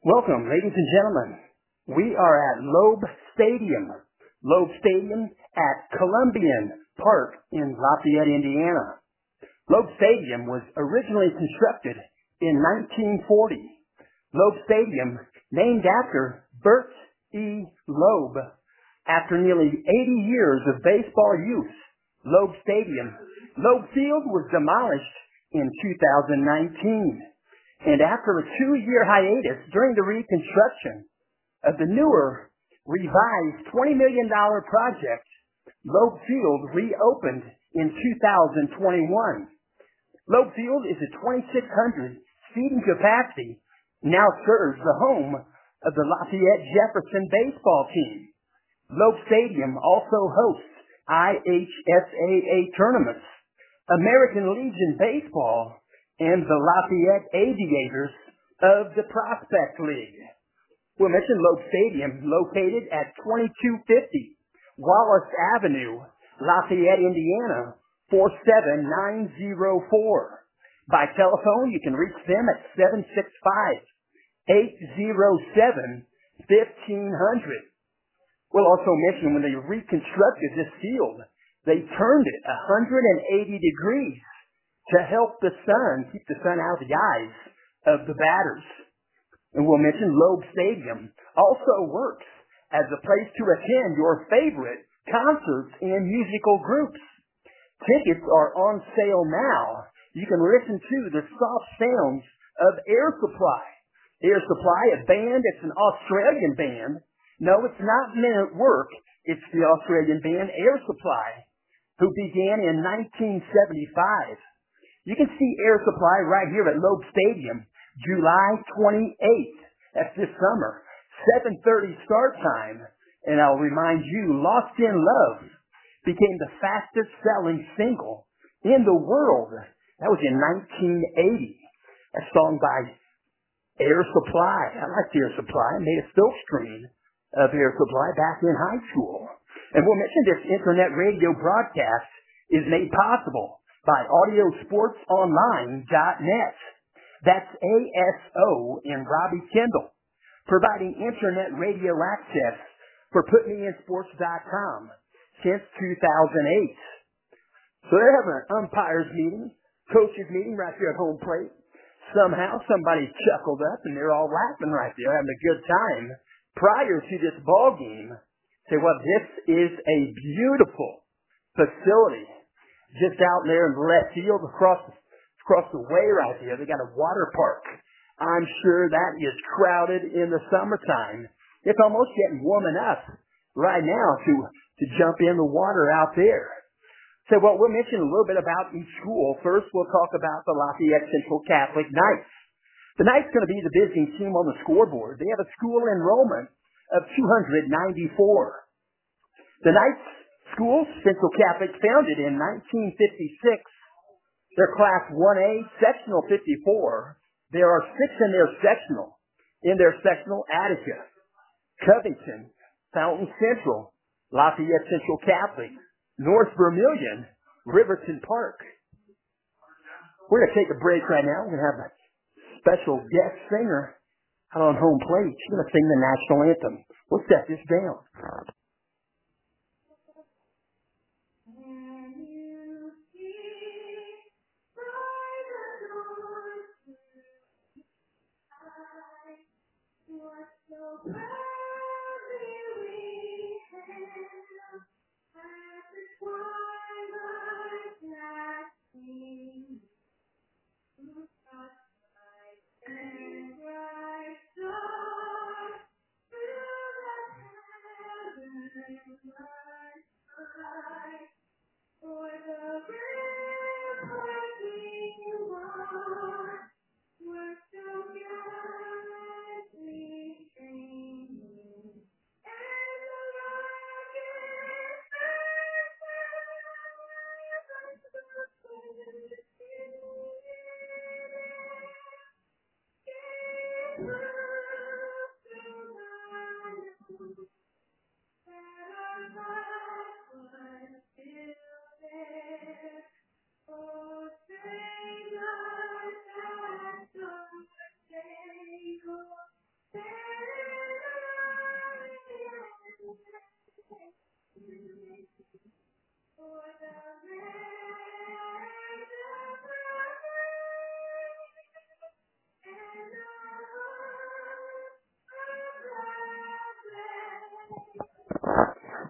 Welcome, ladies and gentlemen. We are at Loeb Stadium. Loeb Stadium at Columbian Park in Lafayette, Indiana. Loeb Stadium was originally constructed in 1940. Loeb Stadium, named after Bert E. Loeb. After nearly 80 years of baseball use, Loeb Field was demolished in 2019. And after a 2-year hiatus during the reconstruction of the newer, revised $20 million project, Loeb Field reopened in 2021. Loeb Field is a 2,600 seating capacity, now serves the home of the Lafayette Jefferson baseball team. Loeb Stadium also hosts IHSAA tournaments, American Legion Baseball, and the Lafayette Aviators of the Prospect League. We'll mention Loeb Stadium, located at 2250 Wallace Avenue, Lafayette, Indiana, 47904. By telephone, you can reach them at 765-807-1500. We'll also mention when they reconstructed this field, they turned it 180 degrees to help keep the sun out of the eyes of the batters. And we'll mention Loeb Stadium also works as a place to attend your favorite concerts and musical groups. Tickets are on sale now. You can listen to the soft sounds of Air Supply. Air Supply, a band, it's an Australian band. No, it's not Men at Work. It's the Australian band Air Supply, who began in 1975. You can see Air Supply right here at Loeb Stadium, July 28th. That's this summer. 7:30 start time. And I'll remind you, Lost in Love became the fastest selling single in the world. That was in 1980. A song by Air Supply. I liked Air Supply. I made a silkscreen of Air Supply back in high school. And we'll mention this internet radio broadcast is made possible by AudioSportsOnline.net. That's ASO in Robbie Kendall, providing internet radio access for PutMeInSports.com since 2008. So they're having an umpires meeting, coaches meeting right here at home plate. Somehow somebody chuckled up and they're all laughing right there, having a good time. Prior to this ball game, say, well, this is a beautiful facility. Just out there in left field across the way right here, they got a water park. I'm sure that is crowded in the summertime. It's almost getting warm enough right now to jump in the water out there. So we'll mention a little bit about each school. First, we'll talk about the Lafayette Central Catholic Knights. The Knights going to be the visiting team on the scoreboard. They have a school enrollment of 294. The Knights School, Central Catholic, founded in 1956. They're Class 1A, Sectional 54. There are 6 in their sectional. Attica, Covington, Fountain Central, Lafayette Central Catholic, North Vermilion, Riverton Park. We're going to take a break right now. We're going to have a special guest singer out on home plate. She's going to sing the national anthem. We'll set this down.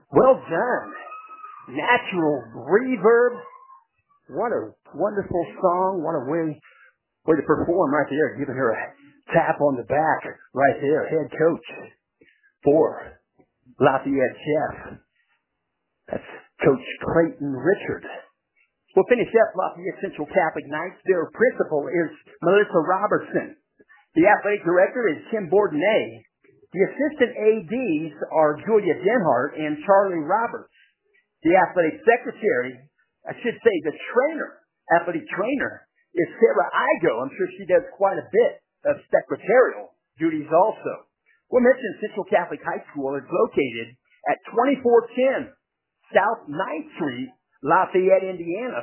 Well done. Natural reverb. What a wonderful song. What a way to perform right there. Giving her a tap on the back right there. Head coach for Lafayette Chef. That's Coach Clayton Richard. We'll finish up Lafayette Central Catholic Knights. Their principal is Melissa Robertson. The athletic director is Kim Bourdonnais. The assistant ADs are Julia Denhart and Charlie Roberts. The athletic secretary, I should say the athletic trainer, is Sarah Igo. I'm sure she does quite a bit of secretarial duties also. We'll mention Central Catholic High School is located at 2410 South 9th Street, Lafayette, Indiana,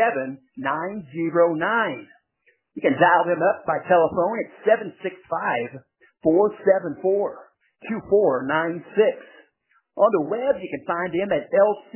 47909. You can dial them up by telephone at 765-474-2496. On the web, you can find them at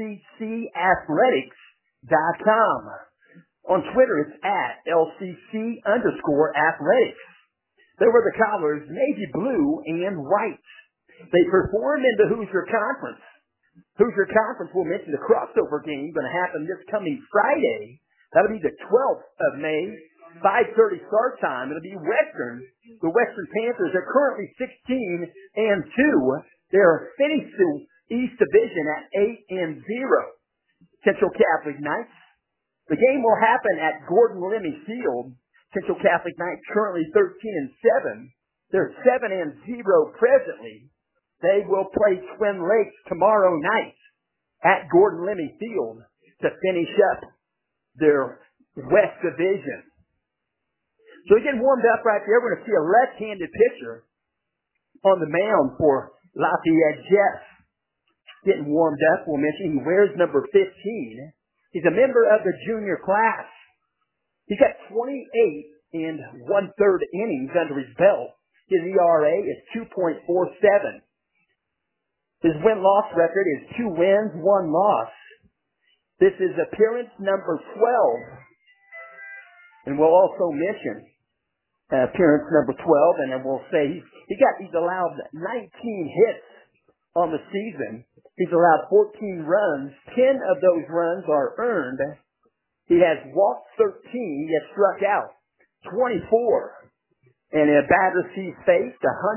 lccathletics.com. On Twitter, it's at LCC_athletics. They were the colors navy blue and white. They perform in the Hoosier Conference. Hoosier Conference will mention the crossover game going to happen this coming Friday. That'll be the 12th of May, 5:30 start time. It'll be Western. The Western Panthers are currently 16-2. They're finished the East Division at 8-0. Central Catholic Knights. The game will happen at Gordon Lemmy Field. Central Catholic Knights currently 13-7. They're 7-0 presently. They will play Twin Lakes tomorrow night at Gordon Lemmy Field to finish up their West Division. So we're getting warmed up right there. We're going to see a left-handed pitcher on the mound for Lafayette Jeff. Getting warmed up, we'll mention he wears number 15. He's a member of the junior class. He's got 28 1/3 innings under his belt. His ERA is 2.47. His win-loss record is 2 wins, 1 loss. This is appearance number 12. And we'll also mention appearance number 12, and then we'll say he's allowed 19 hits on the season. He's allowed 14 runs. 10 of those runs are earned. He has walked 13. He has struck out 24. And in batters he's faced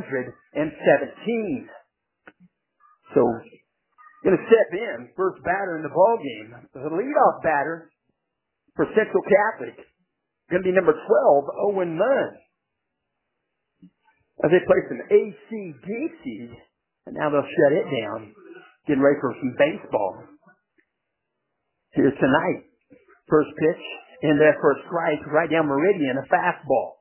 117. So, going to step in, first batter in the ball game. The leadoff batter for Central Catholic going to be number 12, Owen Munn. As they play some AC/DC, and now they'll shut it down. Getting ready for some baseball here tonight. First pitch in there for a strike right down Meridian, a fastball.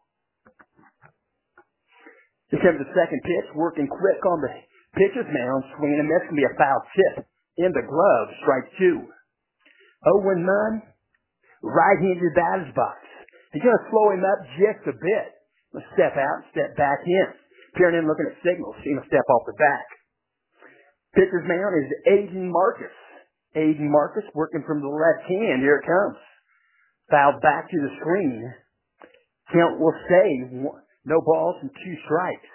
Here comes the second pitch, working quick on the pitcher's mound, swinging and that's going to be a foul tip in the glove, strike 2. Owen Munn, right-handed batter's box. He's going to slow him up just a bit. He'll step out, step back in. Peering in, looking at signals. He's going to step off the back. Pitcher's mound is Aiden Marcus. Aiden Marcus working from the left hand. Here it comes. Fouled back to the screen. Count will say no balls and 2 strikes.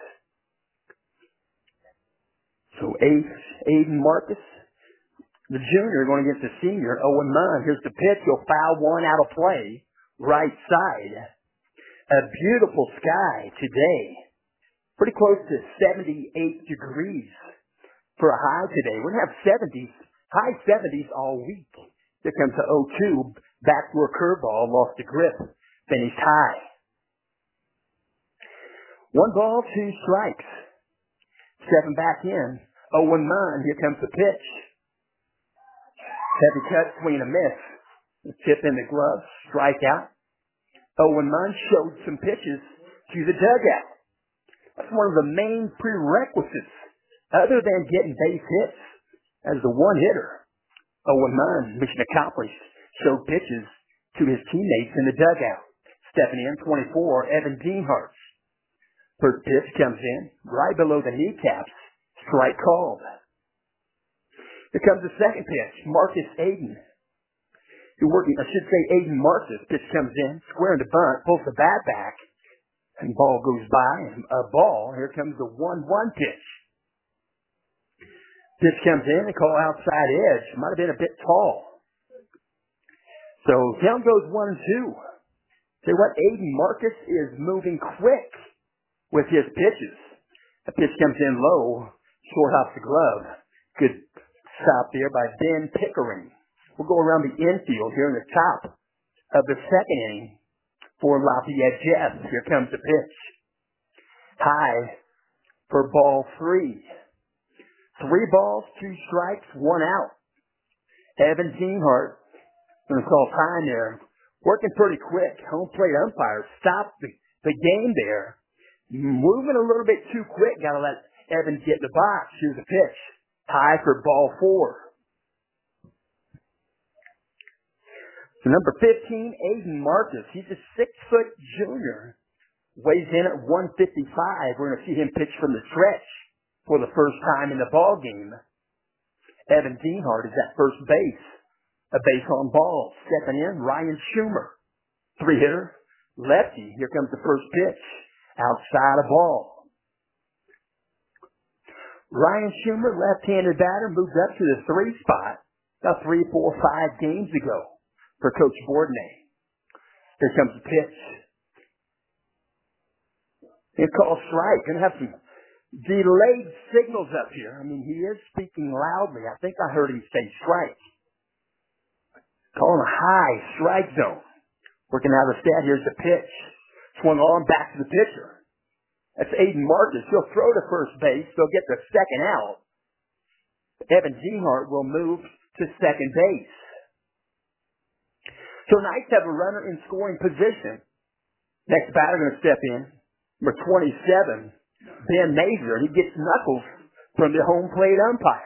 So Aiden Marcus, the junior, going against the senior, Owen Munn. Here's the pitch. He'll foul one out of play. Right side. A beautiful sky today. Pretty close to 78 degrees for a high today. We're going to have 70s, high 70s all week. Here comes the 0-2. Back to a curveball. Lost the grip. Finished high. 1 ball, 2 strikes. Stepping back in. Owen Munn. Here comes the pitch. Heavy cut, swing and a miss. The tip in the glove. Strike out. Owen Munn showed some pitches to the dugout. That's one of the main prerequisites, other than getting base hits, as the one-hitter. Owen Munn, mission accomplished, showed pitches to his teammates in the dugout. Stepping in, 24, Evan Deanhart. First pitch comes in, right below the kneecaps. Strike called. Here comes the second pitch, Marcus Aiden. Aiden Marcus. Pitch comes in, squaring the bunt, pulls the bat back, and ball goes by, and a ball. Here comes the 1-1 pitch. Pitch comes in and call outside edge. Might have been a bit tall. So down goes 1-2. See what? Aiden Marcus is moving quick with his pitches. The pitch comes in low, short off the glove. Good stop there by Ben Pickering. We'll go around the infield here in the top of the second inning for Lafayette Jets. Here comes the pitch. High for ball 3. 3 balls, 2 strikes, 1 out. Evan Geenhart going to call time there. Working pretty quick. Home plate umpire stopped the game there. Moving a little bit too quick. Got to let Evan get in the box. Here's the pitch. High for ball 4. So number 15, Aiden Marcus. He's a 6-foot junior. Weighs in at 155. We're going to see him pitch from the stretch for the first time in the ball game. Evan Geenhart is at first base. A base on ball. Stepping in, Ryan Schumer. 3-hitter, lefty. Here comes the first pitch. Outside of ball. Ryan Schumer, left-handed batter, moved up to the 3 spot about 3, 4, 5 games ago for Coach Bourdonnais. Here comes the pitch. It's called strike. Going to have some delayed signals up here. I mean, he is speaking loudly. I think I heard him say strike. Calling a high strike zone. Working out of the stat. Here's the pitch. Swung on back to the pitcher. That's Aiden Marcus. He'll throw to first base. They'll get the second out. Evan Geenhart will move to second base. So Knights have a runner in scoring position. Next batter going to step in. Number 27, Ben Mazer. He gets knuckles from the home plate umpire.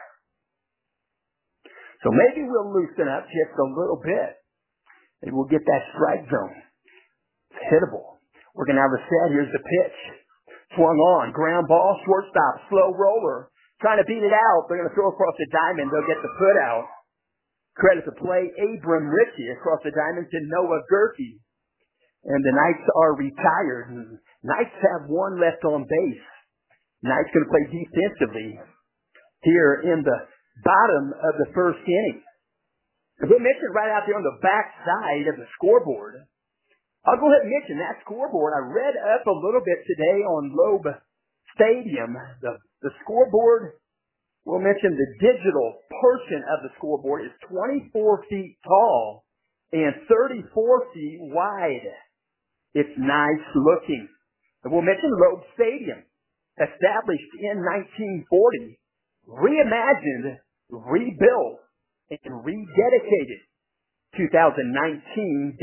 So maybe we'll loosen up just a little bit. And we'll get that strike zone. It's hittable. We're going to have a set. Here's the pitch. Swung on. Ground ball. Shortstop. Slow roller. Trying to beat it out. They're going to throw across the diamond. They'll get the put out. Credit to play Abram Ritchie across the diamond to Noah Gerke. And the Knights are retired. Knights have 1 left on base. Knights going to play defensively here in the bottom of the first inning. As we mentioned right out there on the back side of the scoreboard, I'll go ahead and mention that scoreboard. I read up a little bit today on Loeb Stadium. The scoreboard, we'll mention the digital portion of the scoreboard is 24 feet tall and 34 feet wide. It's nice looking. And we'll mention Loeb Stadium, established in 1940, reimagined, rebuilt, and rededicated 2019-2020.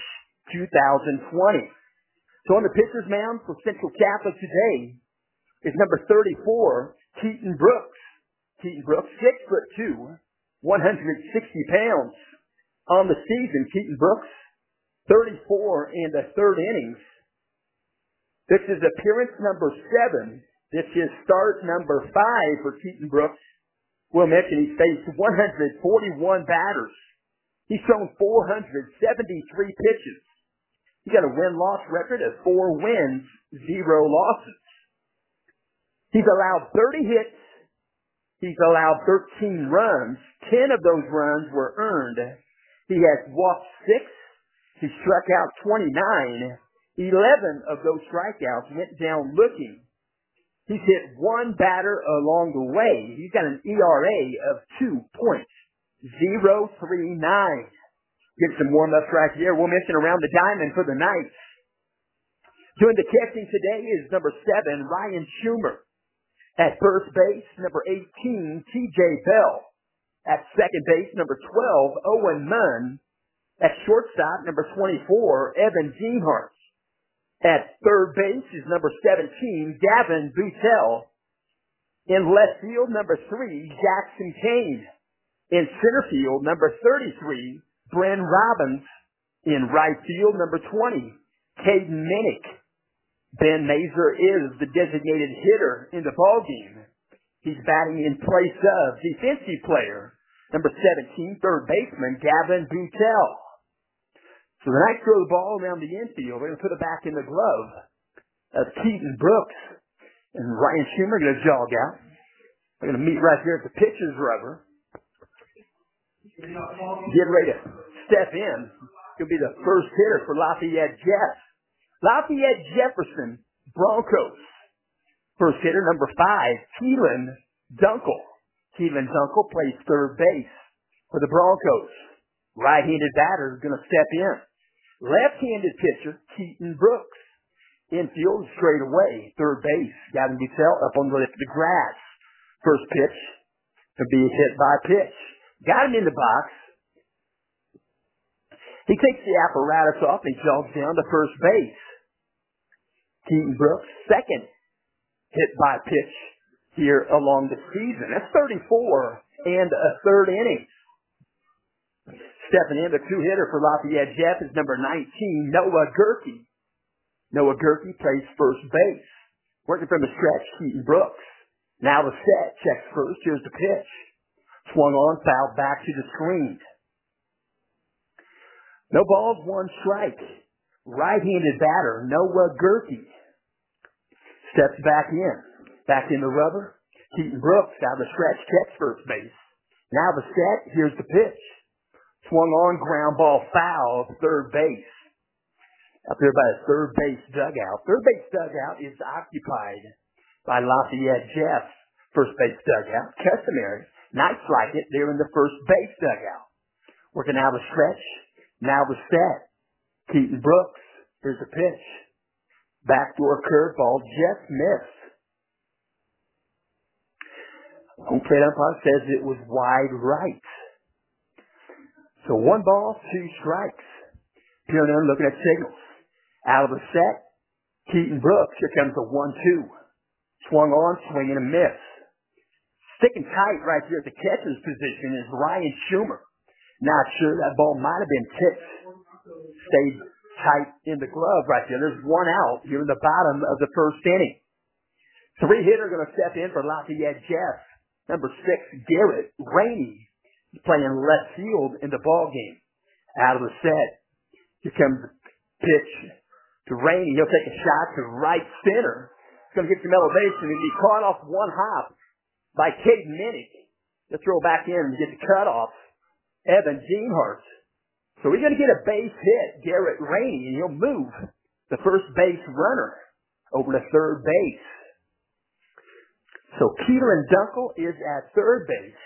So on the pitcher's mound for Central Catholic today is number 34, Keaton Brooks. Keaton Brooks, 6'2", 160 pounds. On the season, Keaton Brooks, 34 in the 3rd innings. This is appearance number 7. This is start number 5 for Keaton Brooks. We'll mention he's faced 141 batters. He's thrown 473 pitches. He got a win-loss record of 4 wins, 0 losses. He's allowed 30 hits. He's allowed 13 runs. 10 of those runs were earned. He has walked 6. He struck out 29. 11 of those strikeouts went down looking. He's hit 1 batter along the way. He's got an ERA of 2.039. Get some warm-ups right here. We'll mention around the diamond for the Knights. Doing the catching today is number 7, Ryan Schumer. At first base, number 18, T.J. Bell. At second base, number 12, Owen Munn. At shortstop, number 24, Evan Geenhart. At third base is number 17, Gavin Boutel. In left field, number 3, Jackson Kane. In center field, number 33, Bren Robbins. In right field, number 20, Caden Minnick. Ben Mazer is the designated hitter in the ballgame. He's batting in place of defensive player, number 17, third baseman, Gavin Boutel. So the Knights throw the ball around the infield. They're going to put it back in the glove of Keaton Brooks. And Ryan Schumer going to jog out. We're going to meet right here at the pitcher's rubber. Get ready to step in. He'll be the first hitter for Lafayette Jeff. Lafayette Jefferson Broncos. First hitter, number 5, Keelan Dunkel. Keelan Dunkel plays third base for the Broncos. Right-handed batter is going to step in. Left-handed pitcher, Keaton Brooks. Infield straight away, third base. Gavin Butel up on the grass. First pitch to be hit by pitch. Got him in the box. He takes the apparatus off and jogs down to first base. Keaton Brooks, second hit by pitch here along the season. That's 34 and a third inning. Stepping in, the two-hitter for Lafayette Jeff is number 19, Noah Gerke. Noah Gerke plays first base. Working from the stretch, Keaton Brooks. Now the set, checks first, here's the pitch. Swung on, fouled back to the screen. No balls, one strike. Right-handed batter, Noah Gerke. Steps back in. Back in the rubber. Keaton Brooks out of the stretch, checks first base. Now the set, here's the pitch. Swung on, ground ball foul, third base. Up there by the third base dugout. Third base dugout is occupied by Lafayette Jeff. First base dugout, customary. Nights like it, they're in the first base dugout. Working out the stretch. Now the set. Keaton Brooks. Here's the pitch. Backdoor curveball, just missed. Home plate umpire says it was wide right. So 1 ball, 2 strikes. Peering in, looking at signals. Out of the set, Keaton Brooks. Here comes the 1-2. Swung on, swinging a miss. Sticking tight right here at the catcher's position is Ryan Schumer. Not sure, that ball might have been tipped. Stayed tight in the glove right there. There's 1 out here in the bottom of the first inning. 3-hitter going to step in for Lafayette Jeff. Number 6, Garrett Rainey. He's playing left field in the ball game. Out of the set. Here comes the pitch to Rainey. He'll take a shot to right center. He's going to get some elevation and be caught off 1 hop by Cade Minnick. He'll throw back in and get the cutoff. Evan Geenhart. So we're going to get a base hit, Garrett Rainey, and he'll move the first base runner over to third base. So Keelan Dunkel is at third base.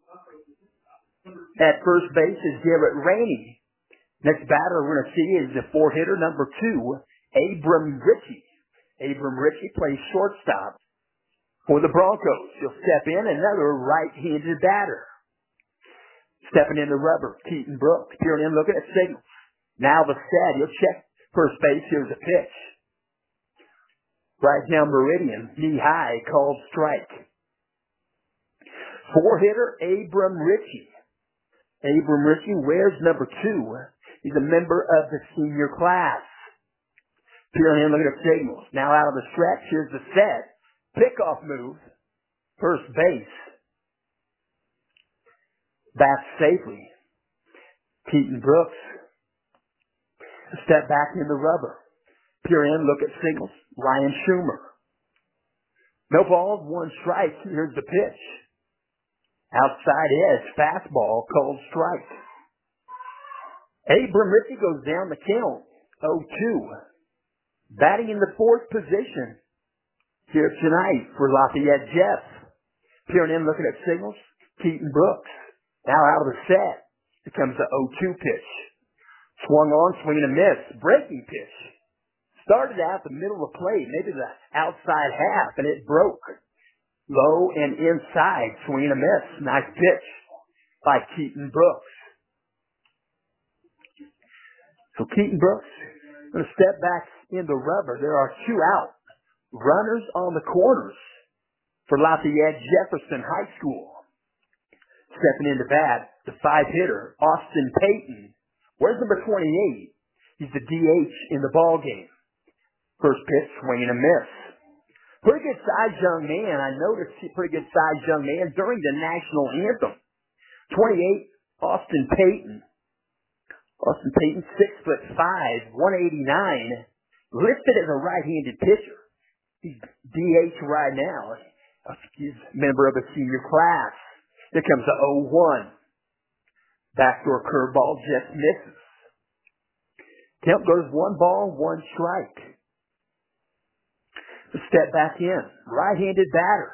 At first base is Garrett Rainey. Next batter we're going to see is the 4-hitter, number 2, Abram Ritchie. Abram Ritchie plays shortstop for the Broncos. He'll step in, another right-handed batter. Stepping in the rubber, Keaton Brooks. Peering in, looking at signals. Now the set. He'll check first base. Here's the pitch. Right down meridian, knee high, called strike. 4-hitter, Abram Ritchie. Abram Ritchie wears number 2. He's a member of the senior class. Peering in, looking at signals. Now out of the stretch. Here's the set. Pickoff move. First base. Back safely. Keaton Brooks. Step back in the rubber. Peer in, look at signals. Ryan Schumer. No balls, 1 strike. Here's the pitch. Outside edge, fastball, called strike. Abram Ritchie goes down the count. 0-2. Batting in the 4th position here tonight for Lafayette Jeff. Peering in, looking at signals. Keaton Brooks. Now out of the set. Here comes the 0-2 pitch. Swung on, swinging a miss. Breaking pitch. Started out the middle of the plate, maybe the outside half, and it broke. Low and inside, swinging a miss. Nice pitch by Keaton Brooks. So Keaton Brooks going to step back in the rubber. There are 2 out. Runners on the corners for Lafayette Jefferson High School. Stepping into bat, the 5-hitter, Austin Payton. Where's number 28? He's the DH in the ball game. First pitch, swinging a miss. Pretty good sized young man. I noticed pretty good sized young man during the national anthem. 28, Austin Payton. Austin Payton, 6'5", 189, listed as a right-handed pitcher. He's DH right now. member of a senior class. Here comes the 0-1. Backdoor curveball just misses. Count goes 1 ball, 1 strike. Step back in. Right-handed batter.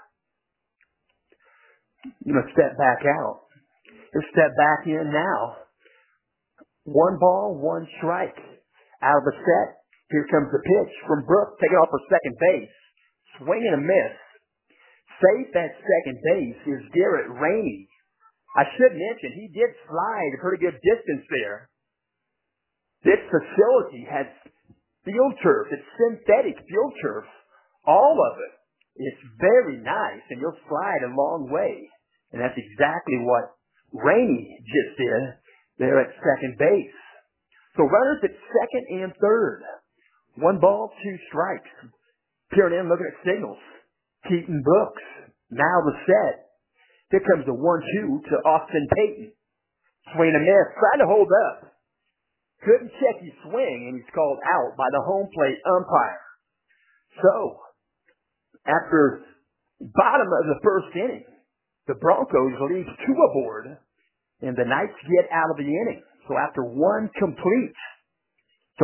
You must step back out. He'll step back in now. 1 ball, 1 strike. Out of the set. Here comes the pitch from Brooks, taking off for second base. Swing and a miss. Safe at second base is Garrett Rainey. I should mention, he did slide a pretty good distance there. This facility has field turf. It's synthetic field turf. All of it. It's very nice, and you'll slide a long way. And that's exactly what Rainey just did there at second base. So runners at second and third. 1 ball, 2 strikes. Peering in, looking at signals. Keaton Brooks. Now the set. Here comes the 1-2 to Austin Payton. Swing and a miss. Trying to hold up. Couldn't check his swing, and he's called out by the home plate umpire. So, after bottom of the first inning, the Broncos leave 2 aboard, and the Knights get out of the inning. So after 1 complete, a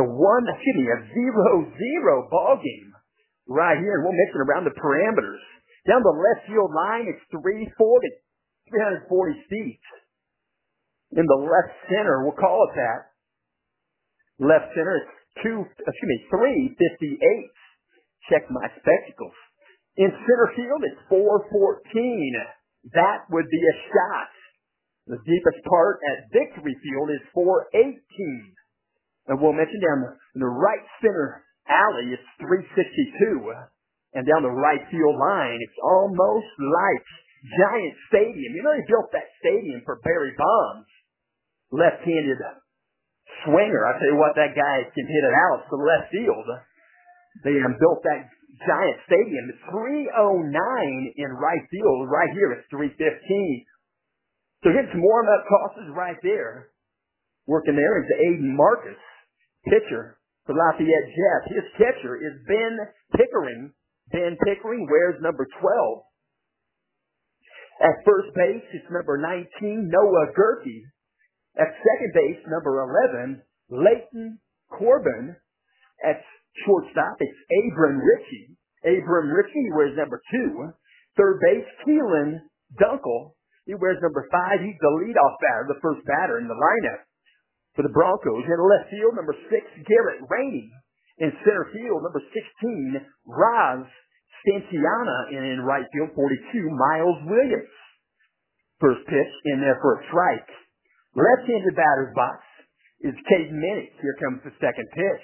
0-0 ball game right here. And we'll mention around the parameters. Down the left field line, it's 340 feet. In the left center, we'll call it that. Left center, it's 358. Check my spectacles. In center field, it's 414. That would be a shot. The deepest part at Victory Field is 418. And we'll mention down in the right center alley, it's 362. And down the right field line, it's almost like Giant Stadium. You know they built that stadium for Barry Bonds. Left-handed swinger. I tell you what, that guy can hit it out to left field. They built that Giant Stadium. It's 309 in right field. Right here, it's 315. So here's some warm-up tosses right there. Working there is Aiden Marcus, pitcher for Lafayette Jets. His catcher is Ben Pickering. Ben Pickering wears number 12. At first base, it's number 19, Noah Gerke. At second base, number 11, Leighton Corbin. At shortstop, it's Abram Ritchie. Abram Ritchie wears number 2. Third base, Keelan Dunkel. He wears number 5. He's the leadoff batter, the first batter in the lineup for the Broncos. In left field, number 6, Garrett Rainey. In center field, number 16, Roz Stanciana. And in right field, 42, Miles Williams. First pitch in there for a strike. Left-handed batter's box is Caden Minnick. Here comes the second pitch.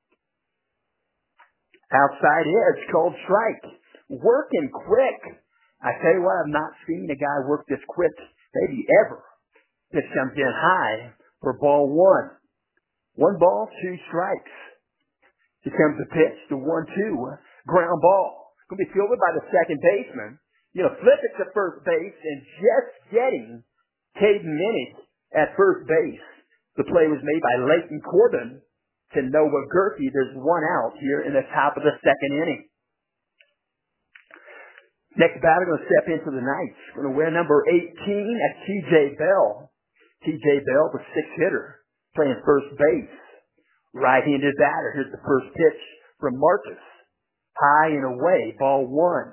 Outside edge called strike. Working quick. I tell you what, I've not seen a guy work this quick, maybe ever. Pitch comes in high for ball 1. 1 ball, 2 strikes. Here comes the pitch, the 1-2. Ground ball. Going to be fielded by the second baseman. Flip it to first base and just getting Caden Minnick at first base. The play was made by Leighton Corbin to Noah Gerke. There's 1 out here in the top of the second inning. Next batter going to step into the Knights. Going to wear number 18 at T.J. Bell. T.J. Bell, the 6-hitter, playing first base. Right-handed batter. Here's the first pitch from Marcus. High and away, ball 1.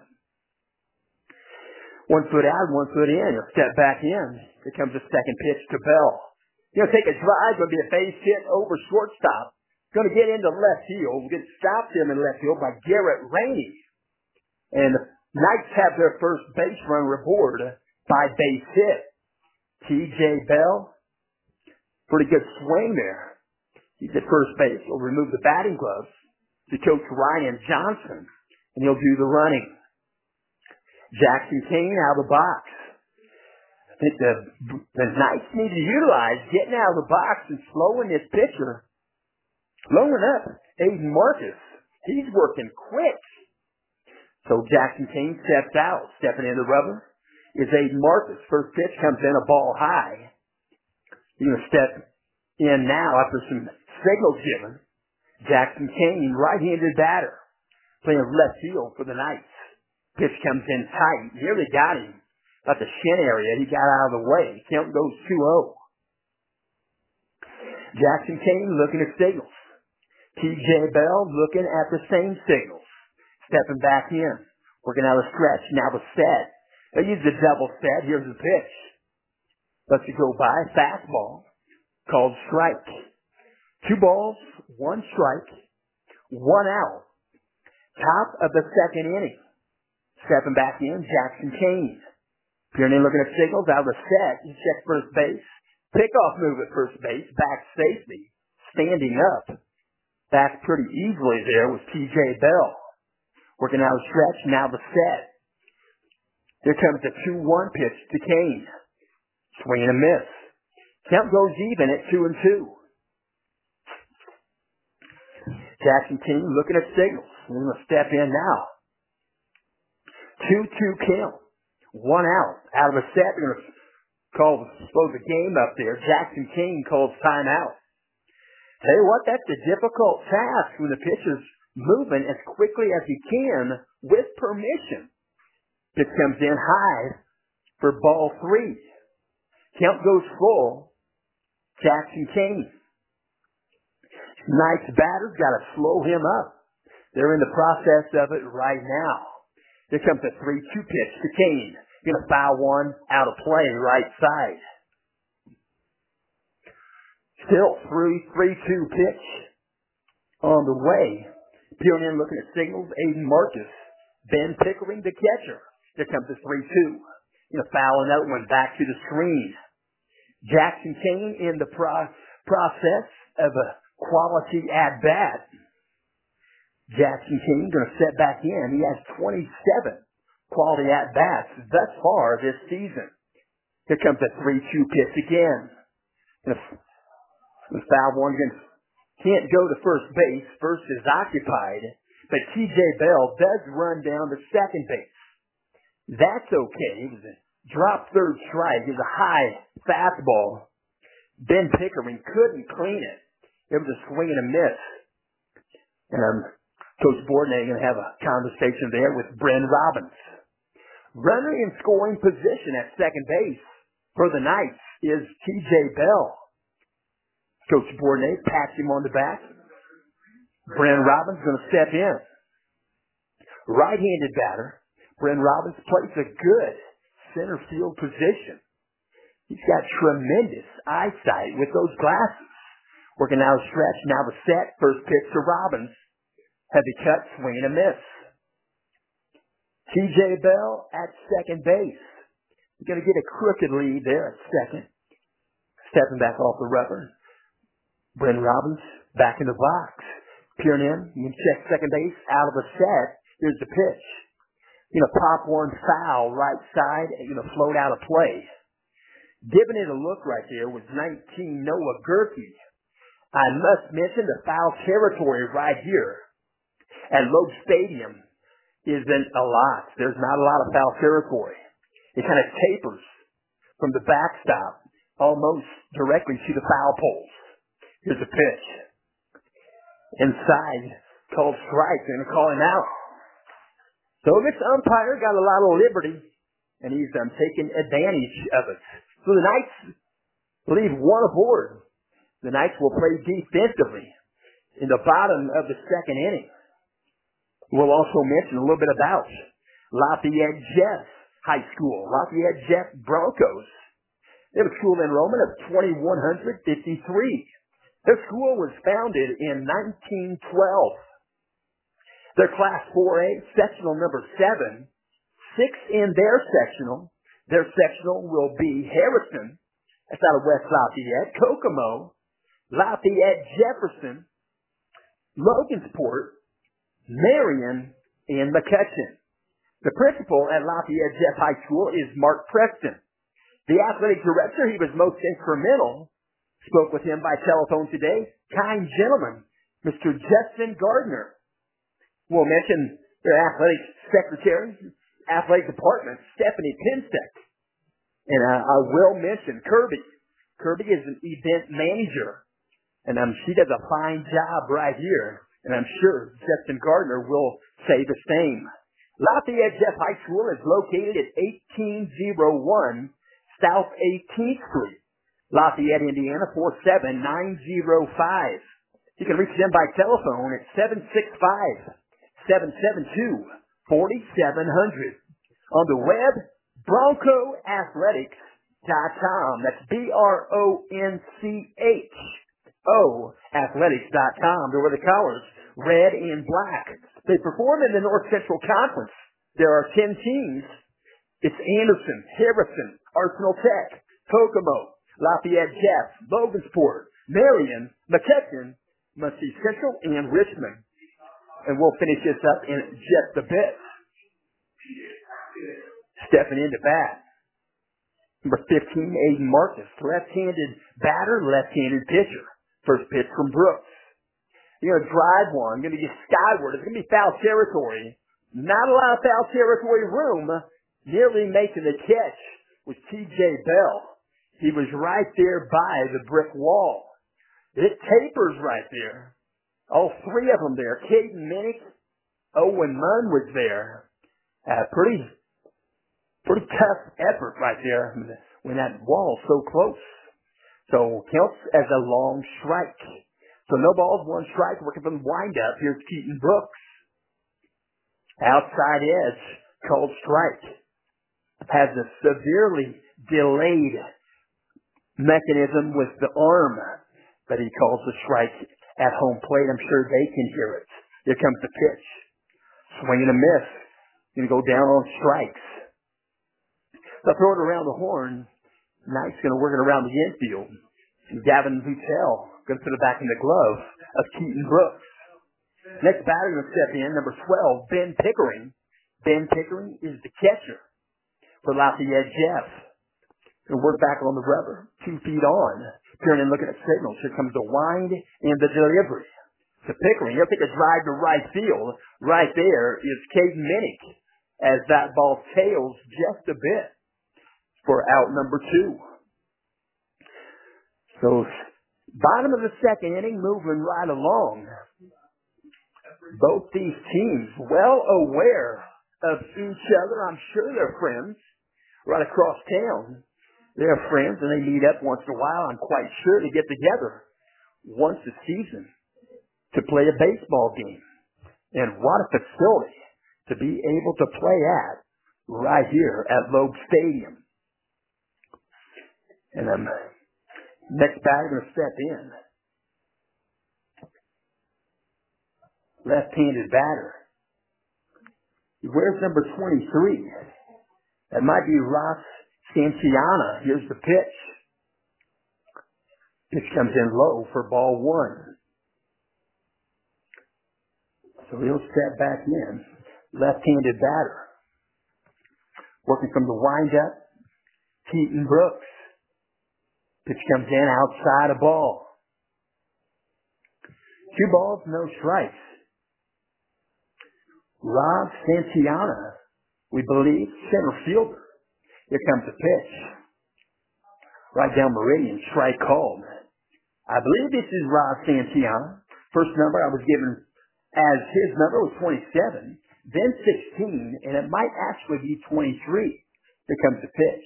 1 foot out, 1 foot in. He'll step back in. Here comes the second pitch to Bell. Take a drive. Going to be a base hit over shortstop. Going to get into left field. We'll get stopped him in left field by Garrett Rainey. And the Knights have their first base runner aboard by base hit. T.J. Bell. Pretty good swing there. He's at first base. He'll remove the batting gloves to Coach Ryan Johnson. And he'll do the running. Jackson Kane out of the box. I think the Knights need to utilize getting out of the box and slowing this pitcher. Slowing up Aiden Marcus. He's working quick. So Jackson Kane steps out. Stepping in the rubber is Aiden Marcus. First pitch comes in a ball high. He's going to step in now after some signals given. Jackson Kane, right-handed batter, playing left field for the Knights. Pitch comes in tight. Nearly got him. About the shin area. He got out of the way. Count goes 2-0. Jackson Kane looking at signals. T.J. Bell looking at the same signals. Stepping back in. Working out a stretch. Now the set. They use the double set. Here's the pitch. Lets it go by. Fastball. Called strike. 2 balls, 1 strike, 1 out. Top of the second inning. Stepping back in, Jackson Kane. Peering in looking at signals. Out of the set. He checks first base. Pickoff move at first base. Back safety. Standing up. Back pretty easily there was T.J. Bell. Working out a stretch. Now the set. Here comes the 2-1 pitch to Kane. Swing and a miss. Count goes even at 2-2. Jackson Kane looking at signals. We're going to step in now. 2-2 count. 1 out. Out of the set. We're going to slow the game up there. Jackson Kane calls timeout. Tell you what, that's a difficult task when the pitcher's moving as quickly as he can with permission. Pitch comes in high for ball 3. Count goes full. Jackson Kane. Knight's batter's got to slow him up. They're in the process of it right now. Here comes a 3-2 pitch to Kane. Going to foul one out of play right side. Still 3-2 pitch on the way. Peering in looking at signals. Aiden Marcus. Ben Pickering, the catcher. Here comes the 3-2. Going to foul another one back to the screen. Jackson Kane in the process of a quality at-bat. Jackson Kane going to set back in. He has 27 quality at-bats thus far this season. Here comes a 3-2 pitch again. The foul one can't go to first base. First is occupied. But T.J. Bell does run down to second base. That's okay. It was a drop third strike. It was a high fastball. Ben Pickering couldn't clean it. It was a swing and a miss. And Coach Bourdonnais going to have a conversation there with Bryn Robbins. Runner in scoring position at second base for the Knights is T.J. Bell. Coach Bourdonnais pats him on the back. Bryn Robbins going to step in. Right-handed batter. Bryn Robbins plays a good center field position. He's got tremendous eyesight with those glasses. Working out a stretch. Now the set. First pitch to Robbins. Heavy cut. Swing and a miss. T.J. Bell at second base. He's going to get a crooked lead there at second. Stepping back off the rubber. Bryn Robbins back in the box. Peering in. You can check second base. Out of the set. Here's the pitch. Pop one foul right side. Float out of play. Giving it a look right there was 19 Noah Gerke. I must mention the foul territory right here at Loeb Stadium isn't a lot. There's not a lot of foul territory. It kind of tapers from the backstop almost directly to the foul poles. Here's the pitch. Inside, called strike. They're going to call him out. So this umpire got a lot of liberty, and he's taking advantage of it. So the Knights leave one aboard. The Knights will play defensively in the bottom of the second inning. We'll also mention a little bit about Lafayette Jeff High School, Lafayette Jeff Broncos. They have a school enrollment of 2,153. Their school was founded in 1912. Their Class 4A, sectional number 7, 6 in their sectional. Their sectional will be Harrison, that's out of West Lafayette, Kokomo, Lafayette Jefferson, Logansport, Marion, and McCutcheon. The principal at Lafayette Jeff High School is Mark Preston. The athletic director, he was most instrumental, spoke with him by telephone today, kind gentleman, Mr. Justin Gardner. We'll mention their athletic secretary, athletic department, Stephanie Pinsek. And I will mention Kirby. Kirby is an event manager. And she does a fine job right here. And I'm sure Justin Gardner will say the same. Lafayette Jeff High School is located at 1801 South 18th Street, Lafayette, Indiana 47905. You can reach them by telephone at 765-772-4700. On the web, BroncoAthletics.com. That's BRONCHO Athletics.com. They're where the colors, red and black. They perform in the North Central Conference. There are 10 teams. It's Anderson, Harrison, Arsenal Tech, Kokomo, Lafayette Jeff, Logansport, Marion, McKesson, Muncie Central, and Richmond. And we'll finish this up in just a bit. Stepping into bat. Number 15, Aiden Marcus, left-handed batter, left-handed pitcher. First pitch from Brooks. You're going to drive one, going to get skyward. It's going to be foul territory. Not a lot of foul territory room. Nearly making the catch was T.J. Bell. He was right there by the brick wall. It tapers right there. All three of them there. Caden Minnick, Owen Munn was there. Pretty tough effort right there when that wall's so close. So counts as a long strike. So no balls, one strike. Working from the windup. Here's Keaton Brooks. Outside edge, called strike. Has a severely delayed mechanism with the arm, but he calls the strike at home plate. I'm sure they can hear it. Here comes the pitch. Swing and a miss. Going to go down on strikes. They'll throw it around the horn. Knight's going to work it around the infield. And Gavin Buttel going to put it back in the glove of Keaton Brooks. Next batter going to step in, number 12, Ben Pickering. Ben Pickering is the catcher for Lafayette Jeff. Going to work back on the rubber, 2 feet on. Turning and looking at signals. Here comes the wind and the delivery. To Pickering, he'll take a drive to right field. Right there is Caden Minnick as that ball tails just a bit for out number 2. So, bottom of the second inning, moving right along. Both these teams well aware of each other. I'm sure they're friends. Right across town, they're friends, and they meet up once in a while, I'm quite sure, to get together once a season to play a baseball game. And what a facility to be able to play at right here at Loeb Stadium. And next batter going to step in. Left-handed batter. He wears number 23. That might be Ross Santiana. Here's the pitch. Pitch comes in low for ball 1. So he'll step back in. Left-handed batter. Working from the windup, Keaton Brooks. Pitch comes in outside a ball. 2 balls, no strikes. Rob Santiana, we believe, center fielder. Here comes the pitch. Right down meridian, strike called. I believe this is Rob Santiana. First number I was given as his number was 27, then 16, and it might actually be 23. Here comes the pitch.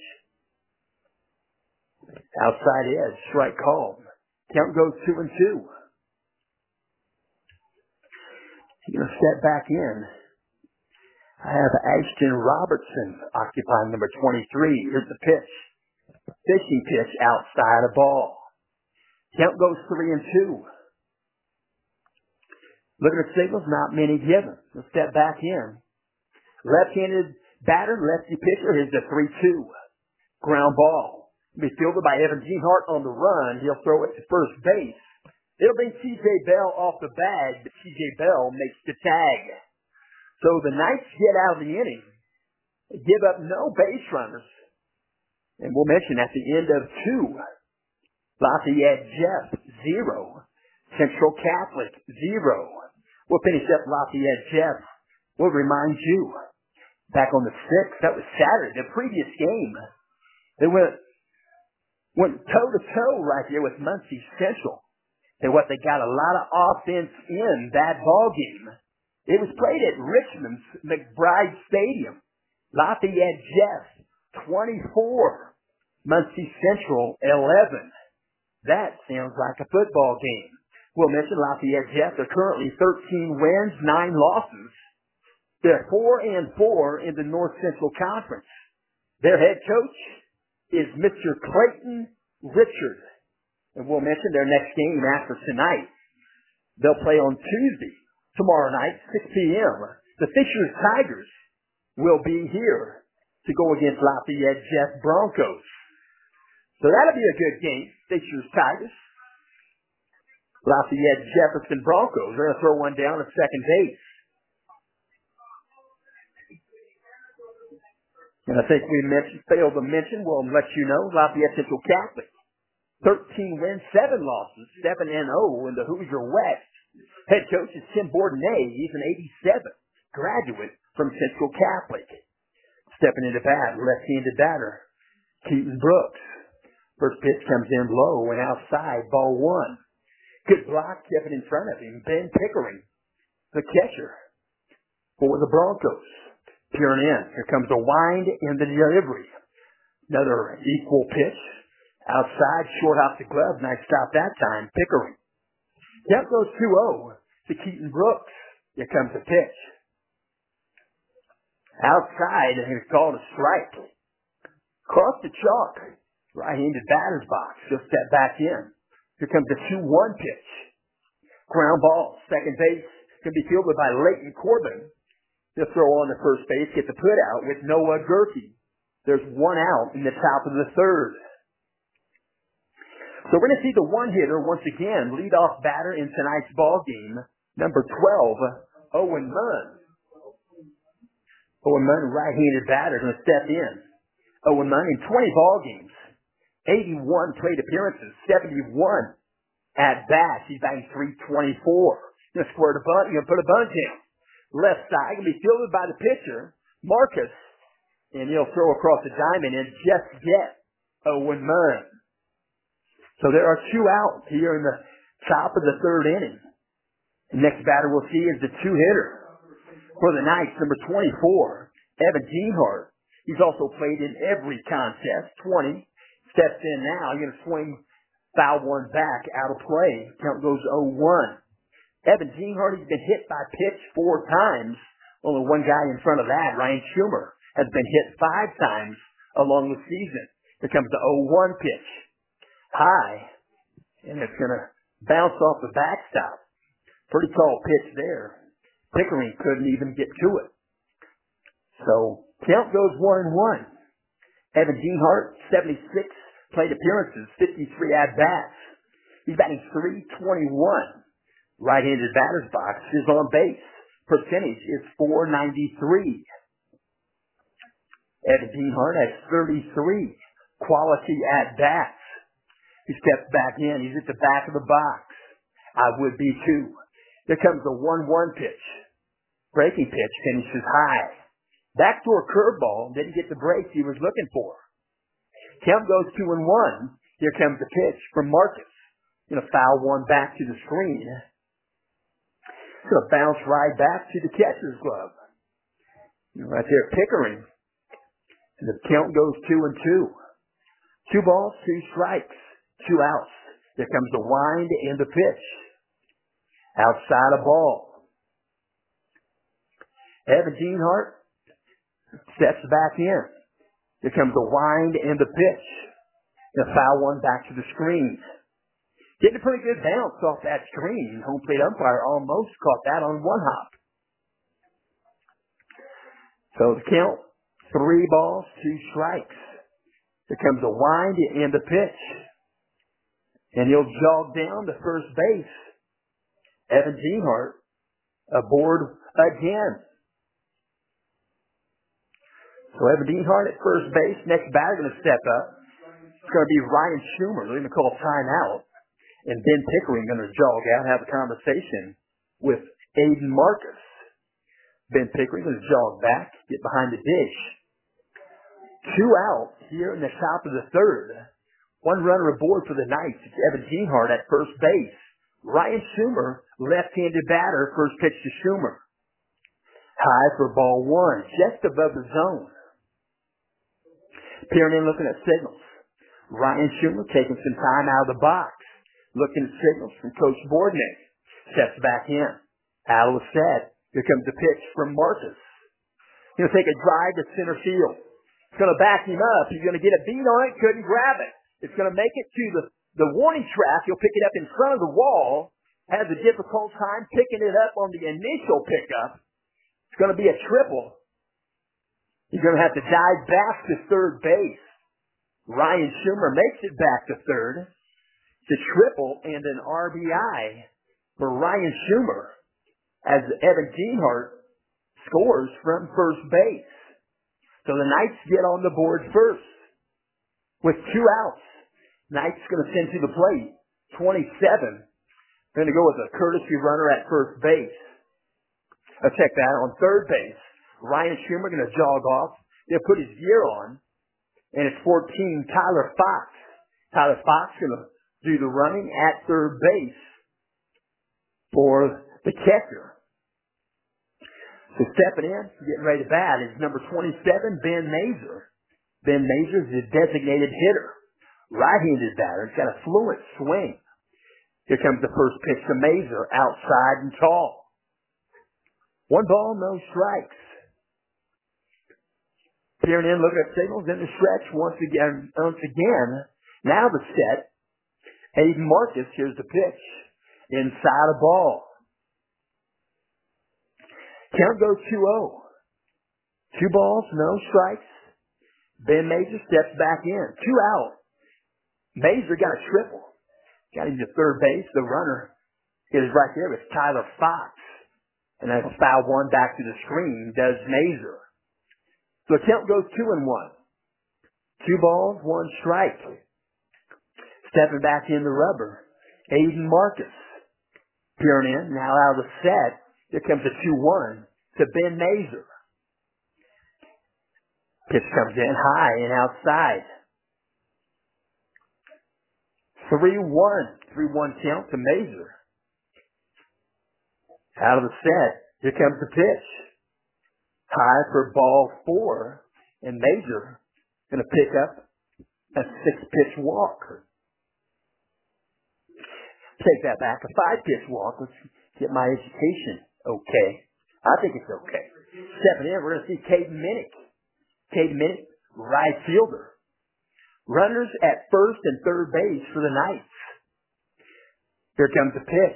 Outside edge, strike called. Count goes 2-2. He's going to step back in. I have Ashton Robertson occupying number 23. Here's the pitch. Fishing pitch outside a ball. Count goes 3-2. Looking at signals, not many given. Let's step back in. Left-handed batter, lefty pitcher. Here's the 3-2. Ground ball. Be fielded by Evan Gehart on the run. He'll throw it to first base. It'll bring T.J. Bell off the bag, but T.J. Bell makes the tag. So the Knights get out of the inning. They give up no base runners. And we'll mention at the end of 2, Lafayette Jeff, 0. Central Catholic, 0. We'll finish up Lafayette Jeff. We'll remind you, back on the 6th, that was Saturday, the previous game, they went toe-to-toe right here with Muncie Central. And they got a lot of offense in that ball game. It was played at Richmond's McBride Stadium. Lafayette Jeff 24, Muncie Central 11. That sounds like a football game. We'll mention Lafayette Jeff are currently 13 wins, 9 losses. They're 4-4 in the North Central Conference. Their head coach is Mr. Clayton Richard. And we'll mention their next game after tonight. They'll play on Tuesday, tomorrow night, 6 p.m. The Fishers Tigers will be here to go against Lafayette Jeff Broncos. So that'll be a good game, Fishers Tigers. Lafayette Jefferson Broncos. They're going to throw one down at second base. And I think we failed to mention, we'll let you know, Lafayette Central Catholic. 13 wins, 7 losses, 7-0 in the Hoosier West. Head coach is Tim Bourdonnais. He's an 87 graduate from Central Catholic. Stepping into bat, left-handed batter, Keaton Brooks. First pitch comes in low and outside, ball 1. Good block, stepping in front of him, Ben Pickering, the catcher for the Broncos. Peering in. Here comes a wind in the delivery. Another equal pitch. Outside, short off the glove. Nice stop that time. Pickering. Count goes 2-0 to Keaton Brooks. Here comes the pitch. Outside, and it's called a strike. Across the chalk. Right-handed batter's box. Just step back in. Here comes the 2-1 pitch. Ground ball. Second base. Can be fielded by Leighton Corbin. He'll throw on the first base, get the put out with Noah Gerke. There's 1 out in the top of the third. So we're going to see the one-hitter once again, leadoff batter in tonight's ball game, number 12, Owen Munn. Owen Munn, right-handed batter, going to step in. Owen Munn in 20 ball games, 81 plate appearances, 71 at bats. He's batting .324. Going to squirt a bunt. He's going to put a bunt down. Left side can be fielded by the pitcher, Marcus, and he'll throw across the diamond and just get Owen Munn. So there are 2 out here in the top of the third inning. The next batter we'll see is the 2-hitter for the Knights, number 24, Evan Geenhart. He's also played in every contest, 20. Steps in now. He's going to swing, foul one back, out of play. Count goes 0-1. Evan Geenhart has been hit by pitch 4 times. Only one guy in front of that, Ryan Schumer, has been hit 5 times along the season. Here comes the 0-1 pitch. High, and it's going to bounce off the backstop. Pretty tall pitch there. Pickering couldn't even get to it. So, count goes 1-1. Evan Geenhart, 76 plate appearances, 53 at-bats. He's batting .321. Right-handed batter's box is on base. Percentage is .493. Evan Geenhart has 33 quality at-bats. He steps back in. He's at the back of the box. I would be too. Here comes the 1-1 pitch. Breaking pitch finishes high. Backdoor curveball. Didn't get the break he was looking for. Count goes 2-1. Here comes the pitch from Marcus. Going to foul one back to the screen. It's going to bounce right back to the catcher's glove. Right there, Pickering. And the count goes 2-2. 2 balls, 2 strikes, 2 outs. Here comes the wind and the pitch. Outside a ball. Evan Geenhart steps back in. Here comes the wind and the pitch. The foul one back to the screen. Getting a pretty good bounce off that screen. Home plate umpire almost caught that on 1 hop. So the count, 3 balls, 2 strikes. Here comes the wind and the pitch. And he'll jog down to first base. Evan Geenhart aboard again. So Evan Geenhart at first base. Next batter going to step up. It's going to be Ryan Schumer. They're going to call timeout. And Ben Pickering going to jog out, have a conversation with Aiden Marcus. Ben Pickering going to jog back, get behind the dish. 2 out here in the top of the third. 1 runner aboard for the Knights. It's Evan Geenhart at first base. Ryan Schumer, left-handed batter, first pitch to Schumer. High for ball one, just above the zone. Peering in, looking at signals. Ryan Schumer taking some time out of the box. Looking at signals from Coach Bordnick. Steps back in. Out of the set. Here comes the pitch from Marcus. He'll take a drive to center field. It's going to back him up. He's going to get a beat on it. Couldn't grab it. It's going to make it to the warning track. He'll pick it up in front of the wall. Has a difficult time picking it up on the initial pickup. It's going to be a triple. He's going to have to dive back to third base. Ryan Schumer makes it back to third. It's a triple and an RBI for Ryan Schumer as Evan Geenhart scores from first base. So the Knights get on the board first with 2 outs. Knights going to send to the plate 27. Going to go with a courtesy runner at first base. Check that on third base. Ryan Schumer going to jog off. He'll put his gear on. And it's 14, Tyler Fox. Tyler Fox going to do the running at third base for the catcher. So stepping in, getting ready to bat is number 27, Ben Mazer. Ben Mazer is a designated hitter. Right-handed batter. He's got a fluent swing. Here comes the first pitch to Mazer, outside and tall. 1 ball, no strikes. Peering in, looking at signals in the stretch once again. Now the set. Hayden Marcus, here's the pitch. Inside a ball. Count goes 2-0. 2 balls, no strikes. Ben Mazer steps back in. 2 out. Mazer got a triple. Got him to third base. The runner is right there. It's Tyler Fox. And that's foul one back to the screen does Mazer. So the count goes 2-1. 2 balls, 1 strike. Stepping back in the rubber. Hayden Marcus. Peering in, now out of the set. Here comes a 2-1 to Ben Mazer. Pitch comes in high and outside. 3-1. 3-1 count to Mazer. Out of the set. Here comes the pitch. High for ball 4. And Mazer going to pick up a 6-pitch walk. Take that back. A 5-pitch walk. Let's get my education okay. I think it's okay. Stepping in, we're going to see Caden Minnick. Caden Minnick, right fielder. Runners at first and third base for the Knights. Here comes the pitch.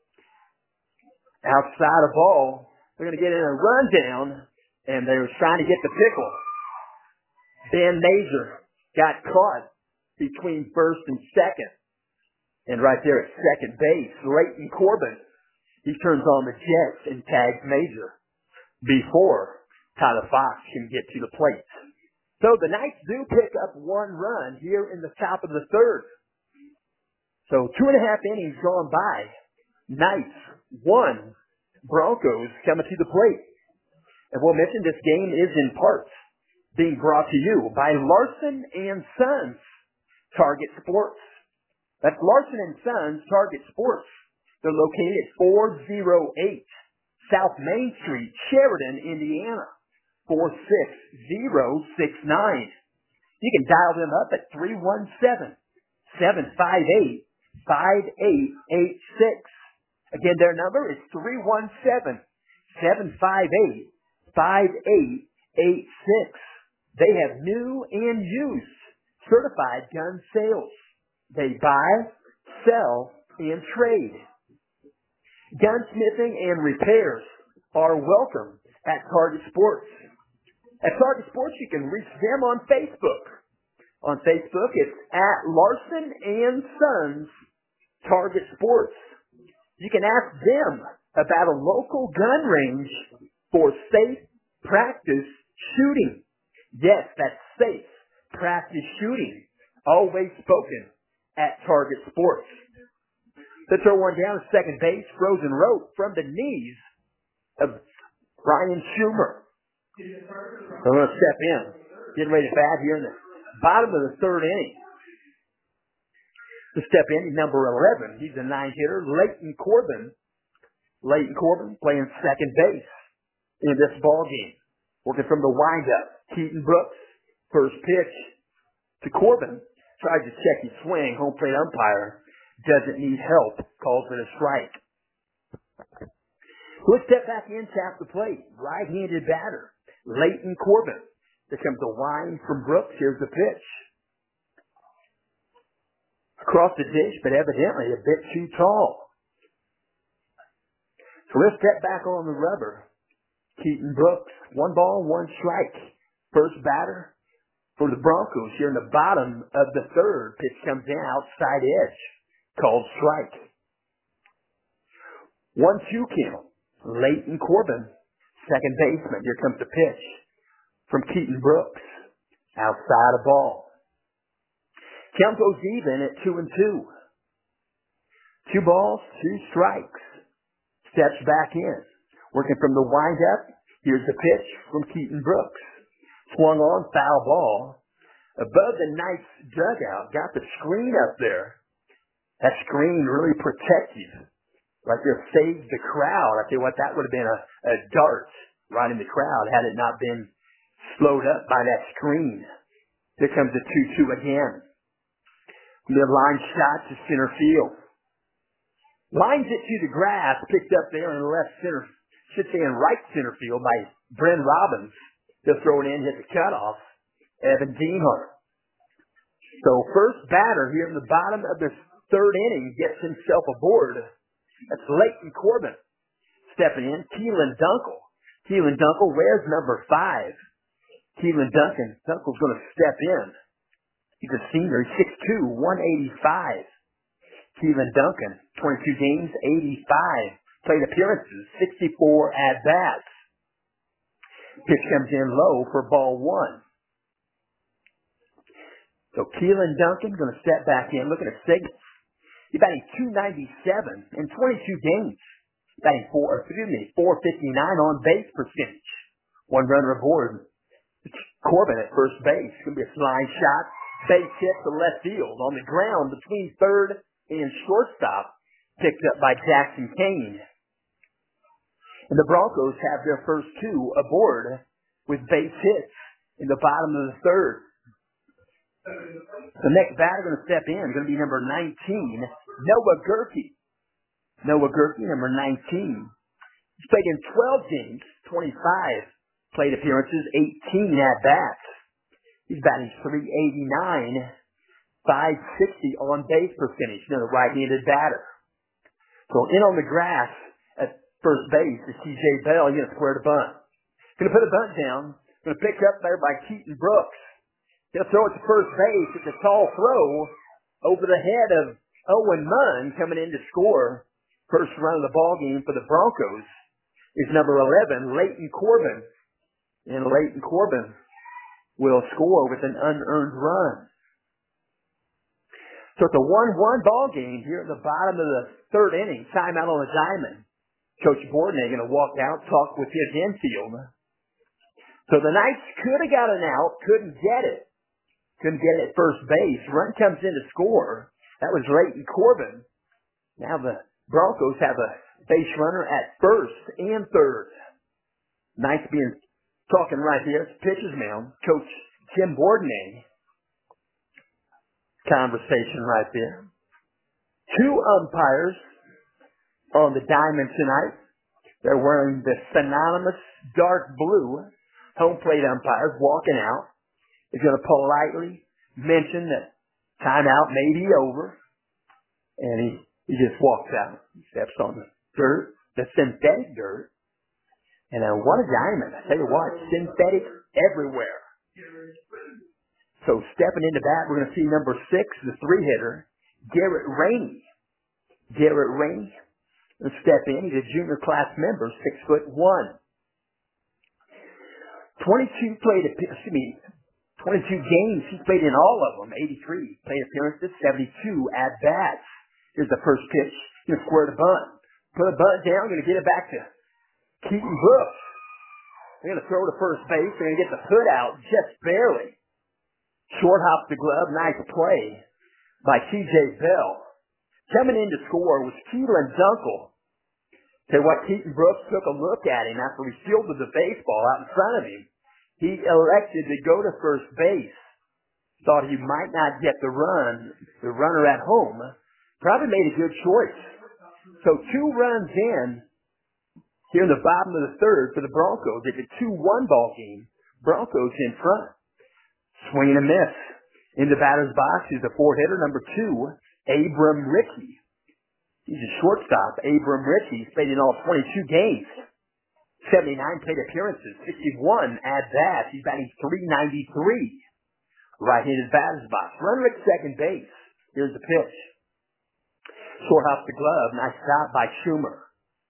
Outside a ball. They're going to get in a rundown, and they were trying to get the pickle. Ben Mazer got caught between first and second. And right there at second base, Leighton Corbin. He turns on the jets and tags Mazer before Tyler Fox can get to the plate. So the Knights do pick up 1 run here in the top of the third. So 2.5 innings gone by. Knights 1, Broncos coming to the plate. And we'll mention this game is in parts being brought to you by Larson and Sons Target Sports. That's Larson and Sons Target Sports. They're located at 408 South Main Street, Sheridan, Indiana, 46069. You can dial them up at 317-758-5886. Again, their number is 317-758-5886. They have new and used certified gun sales. They buy, sell, and trade. Gunsmithing and repairs are welcome at Target Sports. At Target Sports, you can reach them on Facebook. On Facebook, it's at Larson and Sons Target Sports. You can ask them about a local gun range for safe practice shooting. Yes, that's safe practice shooting. Always spoken at Target Sports. The throw one down to second base, frozen rope from the knees of Ryan Schumer. They're going to step in, getting ready to bat here in the bottom of the third inning. To step in, number 11, he's a 9-hitter, Leighton Corbin. Leighton Corbin playing second base. in this ball game. Working from the windup, Keaton Brooks, first pitch to Corbin, tries to check his swing. Home plate umpire doesn't need help, calls it a strike. Let's step back in, tap the plate. Right-handed batter, Leighton Corbin. There comes a wind from Brooks. Here's the pitch. Across the dish, but evidently a bit too tall. So let's step back on the rubber. Keaton Brooks, 1 ball, 1 strike. First batter for the Broncos here in the bottom of the third. Pitch comes in outside edge, called strike. 1-2 count. Leighton Corbin, second baseman. Here comes the pitch from Keaton Brooks, outside a ball. Count goes even at 2-2. 2 balls, 2 strikes. Steps back in. Working from the windup, here's the pitch from Keaton Brooks. Swung on, foul ball. Above the Knights dugout, got the screen up there. That screen really protective. Right there, saved the crowd. I tell you what, that would have been a dart right in the crowd had it not been slowed up by that screen. Here comes the 2-2 again. The line shot to center field. Lines it to the grass, picked up there in left center, should say in right center field by Bryn Robbins. They'll throw it in, hit the cutoff. Evan Deanhart. So first batter here in the bottom of the third inning gets himself aboard. That's Leighton Corbin. Stepping in, Keelan Dunkel. Keelan Dunkel wears number 5. Keelan Dunkel's going to step in. He's a senior. He's 6'2", 185. Keelan Duncan, 22 games, 85 plate appearances, 64 at-bats. Pitch comes in low for ball 1. So Keelan Duncan going to step back in, looking at signals. He's batting .297 in 22 games. Batting 459 on base percentage. 1 runner aboard. Corbin at first base. It's going to be a slide shot. Base hit to left field on the ground between third and shortstop. Picked up by Jackson Kane. And the Broncos have their first 2 aboard with base hits in the bottom of the third. The next batter going to step in is going to be number 19, Noah Gerke. Noah Gerke, number 19. He's played in 12 games, 25 plate appearances, 18 at-bats. He's batting .389, .560 on base percentage. Another right-handed batter. So in on the grass at first base is TJ Bell. He's going to square the bunt. Going to put a bunt down. Going to pick up there by Keaton Brooks. He'll throw it to first base. It's a tall throw over the head of Owen Munn coming in to score. First run of the ball game for the Broncos is number 11, Leighton Corbin. And Leighton Corbin will score with an unearned run. So it's a 1-1 ball game here at the bottom of the third inning. Timeout on the diamond. Coach Bourdonnais going to walk out, talk with his infield. So the Knights could have got an out, couldn't get it. Couldn't get it at first base. Run comes in to score. That was Leighton Corbin. Now the Broncos have a base runner at first and third. Knights being talking right here. It's pitcher's mound. Coach Tim Bourdonnais. Conversation right there. 2 umpires on the diamond tonight. They're wearing the synonymous dark blue. Home plate umpires walking out. He's going to politely mention that timeout may be over. And he just walks out. He steps on the dirt, the synthetic dirt. And what a diamond. I tell you what, synthetic everywhere. So stepping into bat, we're going to see number 6, the 3-hitter, Garrett Rainey. Garrett Rainey will step in. He's a junior class member, 6'1". 22 games. He's played in all of them. 83 plate appearances, 72 at-bats. Here's the first pitch. He's going to square the bunt. Put a bunt down. Going to get it back to Keaton Brooks. They're going to throw to first base. They're going to get the hood out just barely. Short hops the glove. Nice play by TJ Bell. Coming in to score was Keelan Dunkel. Tell you what, Keaton Brooks took a look at him after he fielded the baseball out in front of him. He elected to go to first base. Thought he might not get the runner at home. Probably made a good choice. So 2 runs in here in the bottom of the third for the Broncos. It's a 2-1 ball game. Broncos in front. Swing and a miss. In the batter's box is the 4-hitter, number 2, Abram Rickey. He's a shortstop, Abram Rickey. He's played in all 22 games. 79 plate appearances, 61 at-bats. He's batting .393. Right-handed batter's box. Runner at second base. Here's the pitch. Short off the glove. Nice stop by Schumer.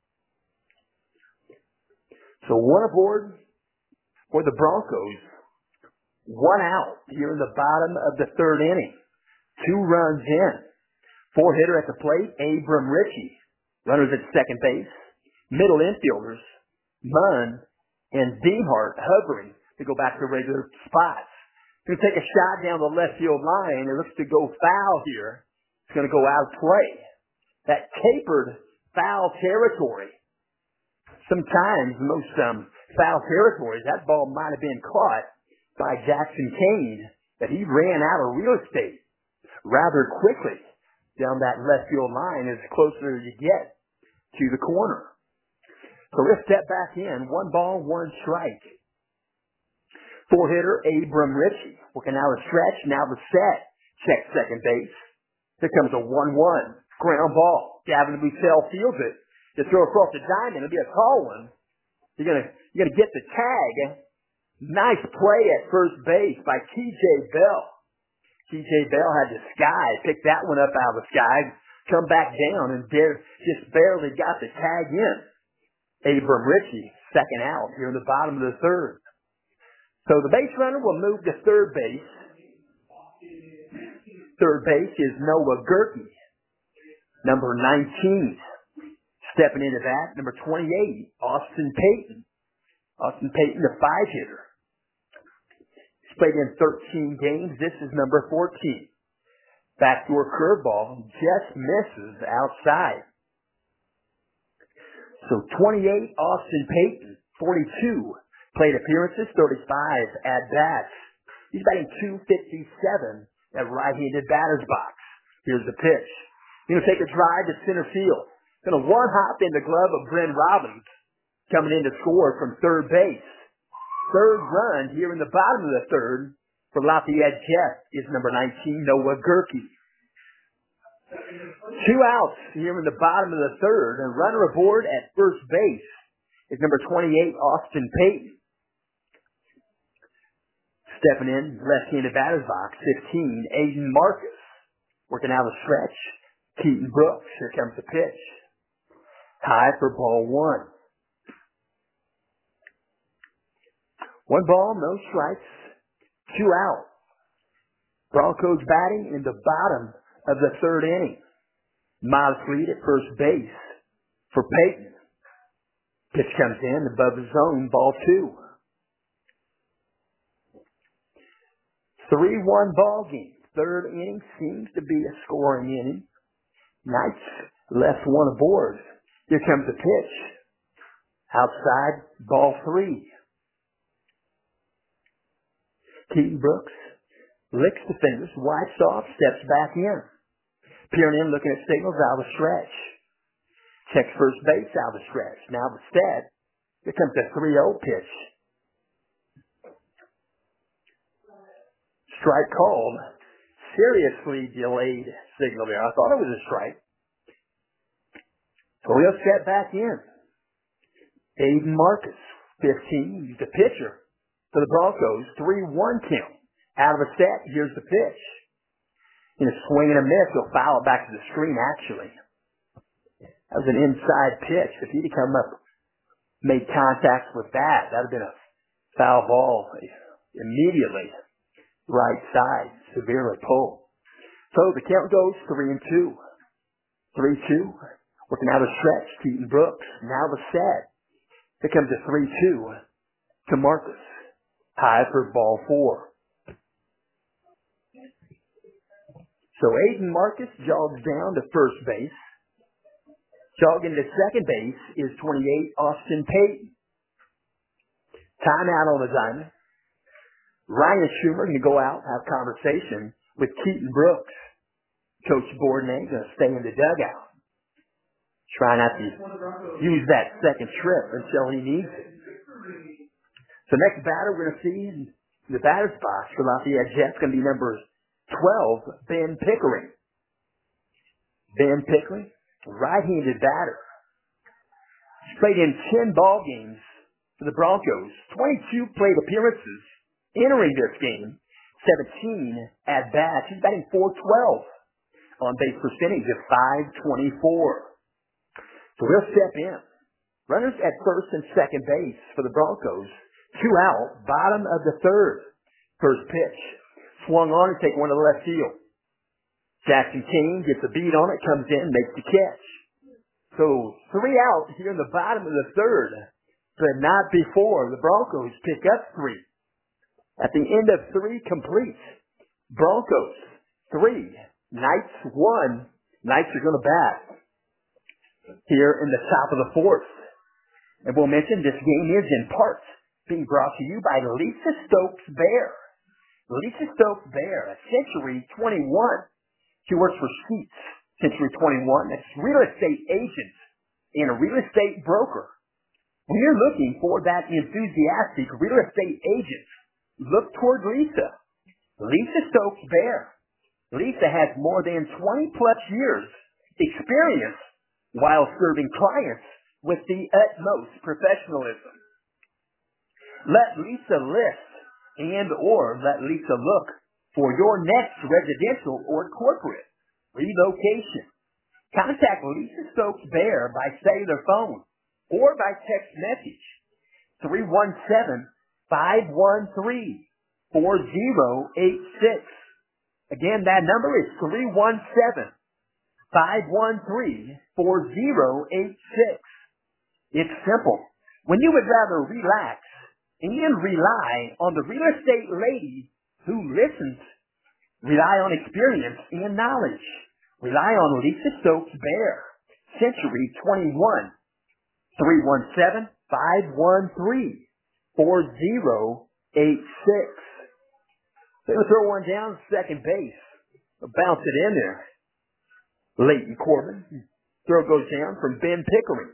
So 1 aboard for the Broncos. 1 out here in the bottom of the third inning. 2 runs in. 4-hitter at the plate, Abram Rickey. Runners at second base. Middle infielders, Munn and Deanhart hovering to go back to regular spots. Going to take a shot down the left field line. It looks to go foul here. It's going to go out of play. That tapered foul territory. Sometimes, most foul territories, that ball might have been caught by Jackson Kane, but he ran out of real estate rather quickly down that left field line as closer as you get to the corner. So let's step back in. 1 ball, 1 strike. 4-hitter, Abram Rickey, working out a stretch, now the set. Check second base. Here comes a 1-1. Ground ball. Gavin Bussell fields it. To throw across the diamond, it'll be a tall one. You're gonna get the tag. Nice play at first base by T.J. Bell. T.J. Bell had the sky, picked that one up out of the sky, come back down, and just barely got the tag in. Abram Rickey, second out here in the bottom of the third. So the base runner will move to third base. Third base is Noah Gerke, number 19. Stepping into that, number 28, Austin Payton. Austin Payton, the 5-hitter. He's played in 13 games. This is number 14. Backdoor curveball just misses outside. So 28, Austin Payton, 42. Plate appearances, 35 at-bats. He's batting .257 at right-handed batter's box. Here's the pitch. He's going to take a drive to center field. Going to one-hop in the glove of Bryn Robbins, coming in to score from third base. Third run here in the bottom of the third for Lafayette Jeff is number 19, Noah Gerke. 2 outs here in the bottom of the third, and runner aboard at first base is number 28, Austin Payton. Stepping in, left-handed batter's box, 15, Aiden Marcus. Working out a stretch, Keaton Brooks. Here comes the pitch. High for ball 1. 1 ball, no strikes, 2 out. Broncos batting in the bottom of the third inning. Miles lead at first base for Payton. Pitch comes in above the zone, ball 2. 3-1 ball game. Third inning seems to be a scoring inning. Knights left 1 aboard. Here comes the pitch. Outside, ball 3. Keaton Brooks licks the fingers, wipes off, steps back in. Peering in, looking at signals out of the stretch. Checks first base out of the stretch. Now the set. Here comes the 3-0 pitch. Strike called. Seriously delayed signal there. I thought it was a strike. So he'll step back in. Aiden Marcus, 15. He's the pitcher for the Broncos. 3-1 count. Out of a set. Here's the pitch. In a swing and a miss, he'll foul it back to the screen, actually. That was an inside pitch. If he'd have come up, made contact with that, that would have been a foul ball immediately. Right side, severely pulled. So the count goes 3-2. 3-2. Working out a stretch, Keaton Brooks. Now the set. Here comes a 3-2 to Marcus. High for ball 4. So Aiden Marcus jogs down to first base. Jogging to second base is 28, Austin Payton. Timeout on the diamond. Ryan Schumer can go out, have conversation with Keaton Brooks. Coach Bourdonnais going to stay in the dugout. Try not to use that second trip until he needs it. So next batter we're going to see in the batter's box for Lafayette Jets going to be number 12, Ben Pickering. Ben Pickering, right-handed batter. He's played in 10 ball games for the Broncos, 22 plate appearances entering this game, 17 at bats. He's batting .412. On base percentage of .524. So we'll step in. Runners at first and second base for the Broncos. 2 out, bottom of the third. First pitch. Swung on and take one to the left field. Jackson Kane gets a beat on it, comes in, makes the catch. So 3 out here in the bottom of the third, but not before the Broncos pick up 3. At the end of 3 complete, Broncos 3, Knights 1. Knights are going to bat here in the top of the fourth. And we'll mention this game is in part being brought to you by Lisa Stokes Bear. Lisa Stokes Bear, a Century 21. She works for Sheets, Century 21. That's real estate agents and a real estate broker. When you're looking for that enthusiastic real estate agent, look toward Lisa. Lisa Stokes Bear. Lisa has more than 20 plus years experience while serving clients with the utmost professionalism. Let Lisa list and or let Lisa look for your next residential or corporate relocation. Contact Lisa Stokes Bear by cellular phone or by text message 317-513-4086. Again, that number is 317-513-4086. It's simple. When you would rather relax and rely on the real estate lady who listens, rely on experience and knowledge. Rely on Lisa Stokes Bear, Century 21, 317-513-4086. They're going to throw one down, second base. Bounce it in there. Leighton Corbin. Throw goes down from Ben Pickering.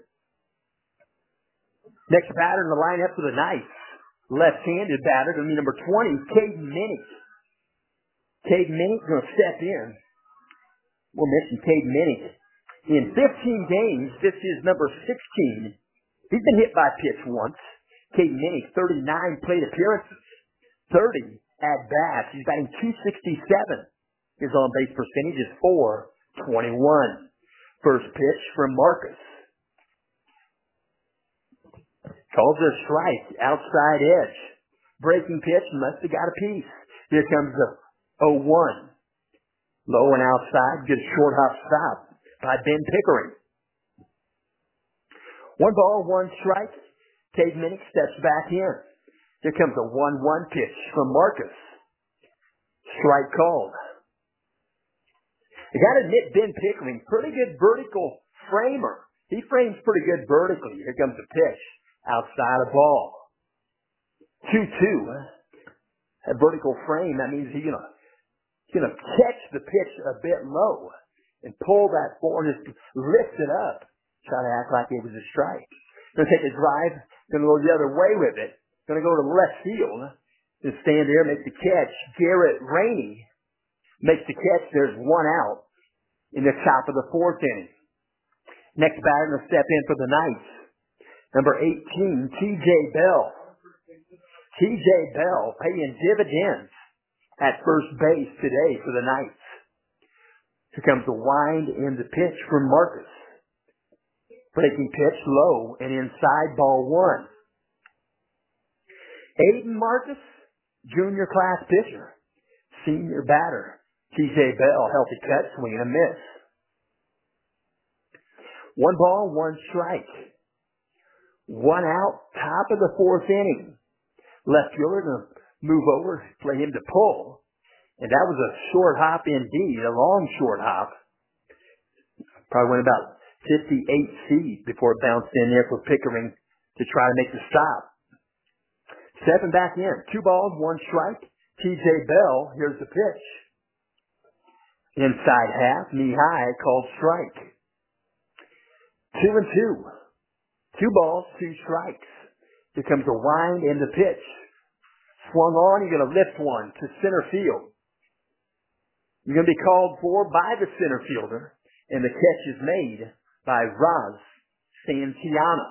Next batter in the lineup for the Knights. Left-handed batter, going to be number 20, Caden Minnick. Caden Minnick going to step in. We'll mention Caden Minnick. In 15 games, this is number 16. He's been hit by pitch once. Caden Minnick, 39 plate appearances, 30 at bats. He's batting .267. His on-base percentage is .421. First pitch from Marcus. Calls a strike, outside edge. Breaking pitch, must have got a piece. Here comes the 0-1. Low and outside, good short hop stop by Ben Pickering. 1 ball, 1 strike. Caden Minnick steps back in. Here comes a 1-1 pitch from Marcus. Strike called. You got to admit, Ben Pickering, pretty good vertical framer. He frames pretty good vertically. Here comes the pitch. Outside of ball. 2-2. A vertical frame, that means he's going to catch the pitch a bit low and pull that forward and just lift it up. Try to act like it was a strike. Going to take a drive, going to go the other way with it. Going to go to left field. Just stand there, make the catch. Garrett Rainey makes the catch. There's 1 out in the top of the 4th inning. Next batter going to step in for the Knights. Number 18, T.J. Bell. T.J. Bell paying dividends at first base today for the Knights. Here comes the wind and the pitch from Marcus. Breaking pitch low and inside, ball 1. Aiden Marcus, junior class pitcher. Senior batter. T.J. Bell, healthy cut, swing and a miss. 1 ball, 1 strike. 1 out, top of the 4th inning. Left fielder going to move over, play him to pull. And that was a short hop indeed, a long short hop. Probably went about 58 feet before it bounced in there for Pickering to try to make the stop. Stepping back in. 2 balls, 1 strike. T.J. Bell, here's the pitch. Inside half, knee high, called strike. 2-2. 2 balls, 2 strikes. Here comes a wind and the pitch. Swung on, you're going to lift one to center field. You're going to be called for by the center fielder, and the catch is made by Raz Santillana.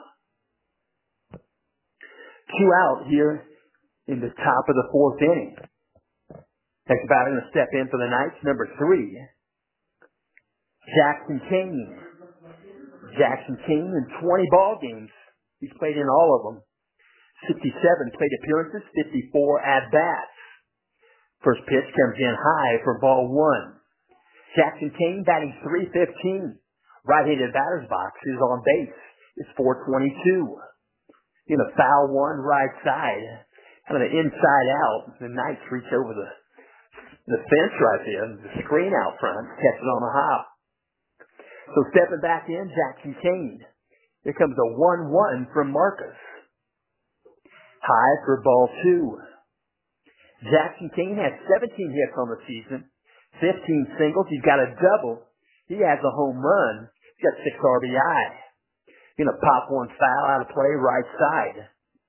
2 out here in the top of the 4th inning. Next batter going to step in for the Knights, number 3, Jackson Kane. Jackson Kane in 20 ball games. He's played in all of them. 67 plate appearances, 54 at-bats. First pitch comes in high for ball 1. Jackson Kane batting .315. Right-handed batter's box is on base. It's .422. In a foul one right side. Kind of an inside out. The Knights reach over the fence right there. The screen out front. Catch it on the hop. So stepping back in, Jackson Kane. Here comes a 1-1 from Marcus. High for ball 2. Jackson Kane has 17 hits on the season, 15 singles. He's got a double. He has a home run. He's got 6 RBI. Going to pop one foul out of play right side.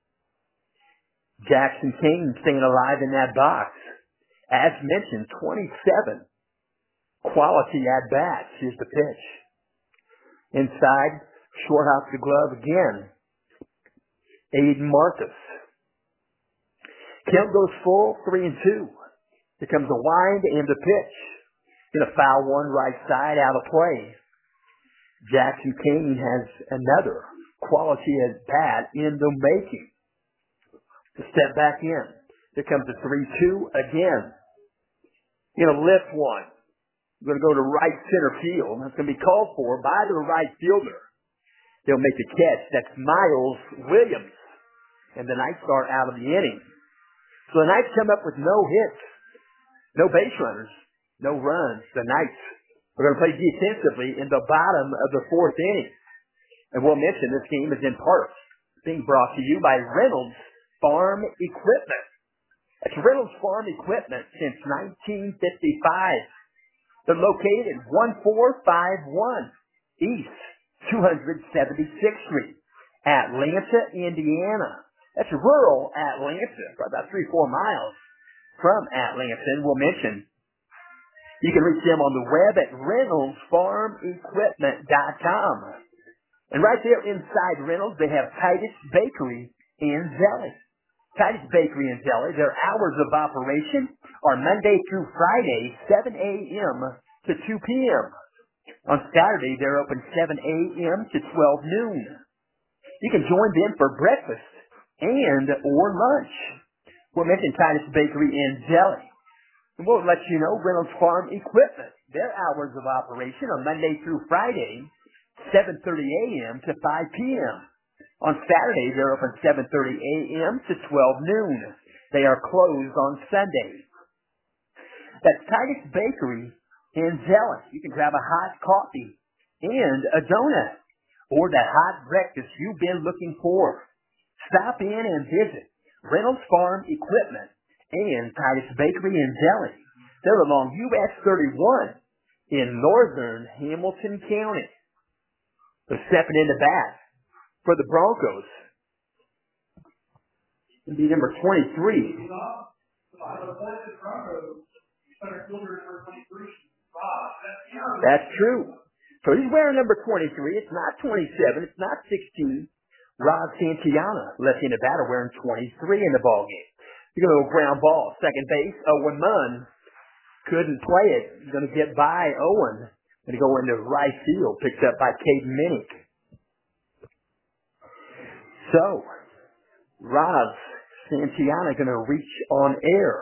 Jackson Kane staying alive in that box. As mentioned, 27 quality at-bats. Here's the pitch. Inside, short off the glove again. Aiden Marcus. Count goes full, 3-2. Here comes a wind and the pitch. Going to foul one right side out of play. Jackson Kane has another quality at-bat in the making. To step back in. Here comes a 3-2 again. Going to lift one. Going to go to right center field. That's going to be called for by the right fielder. They'll make the catch. That's Miles Williams. And the Knights are out of the inning. So the Knights come up with no hits, no base runners, no runs. The Knights are going to play defensively in the bottom of the 4th inning. And we'll mention this game is in part being brought to you by Reynolds Farm Equipment. That's Reynolds Farm Equipment since 1955. They're located at 1451 East 276th Street, Atlanta, Indiana. That's rural Atlanta, about 3-4 miles from Atlanta. And we'll mention you can reach them on the web at ReynoldsFarmEquipment.com. And right there inside Reynolds, they have Titus Bakery and Deli. Titus Bakery and Deli, their hours of operation are Monday through Friday, 7 a.m. to 2 p.m. On Saturday, they're open 7 a.m. to 12 noon. You can join them for breakfast and or lunch. We'll mention Titus Bakery and Deli. And we'll let you know Reynolds Farm Equipment. Their hours of operation are Monday through Friday, 7:30 a.m. to 5 p.m. On Saturday, they're open 7:30 a.m. to 12 noon. They are closed on Sunday. That's Titus Bakery and Deli. You can grab a hot coffee and a donut or that hot breakfast you've been looking for. Stop in and visit Reynolds Farm Equipment and Titus Bakery and Deli. They're along US 31 in northern Hamilton County. They're stepping in the bat for the Broncos. It'll be number 23. That's true. So he's wearing number 23. It's not 27. It's not 16. Raz Santillana, left-handed batter, wearing 23 in the ballgame. You're going to go ground ball. Second base, Owen Munn couldn't play it. He's going to get by Owen. Going to go into right field, picked up by Caden Minnick. So, Raz Santillana going to reach on air.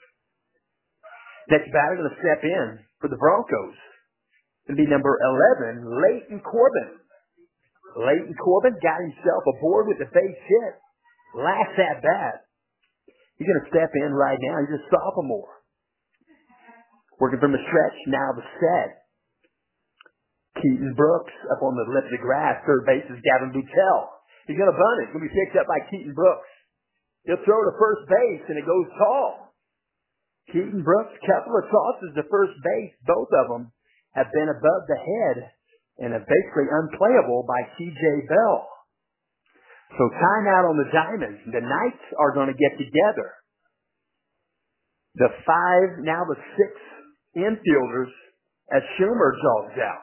Next batter going to step in for the Broncos. Going to be number 11, Leighton Corbin. Leighton Corbin got himself aboard with the base hit. Last at bat. He's going to step in right now. He's a sophomore. Working from the stretch, now the set. Keaton Brooks up on the left of the grass. Third base is Gavin Boutel. He's going to bunt it. It's going to be picked up by Keaton Brooks. He'll throw to first base, and it goes tall. Keaton Brooks, couple of tosses to first base. Both of them have been above the head and are basically unplayable by C.J. Bell. So timeout on the Diamonds. The Knights are going to get together. The 5, now the 6 infielders as Schumer jogs out.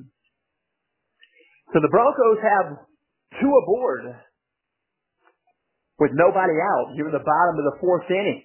So the Broncos have 2 aboard with nobody out here in the bottom of the 4th inning.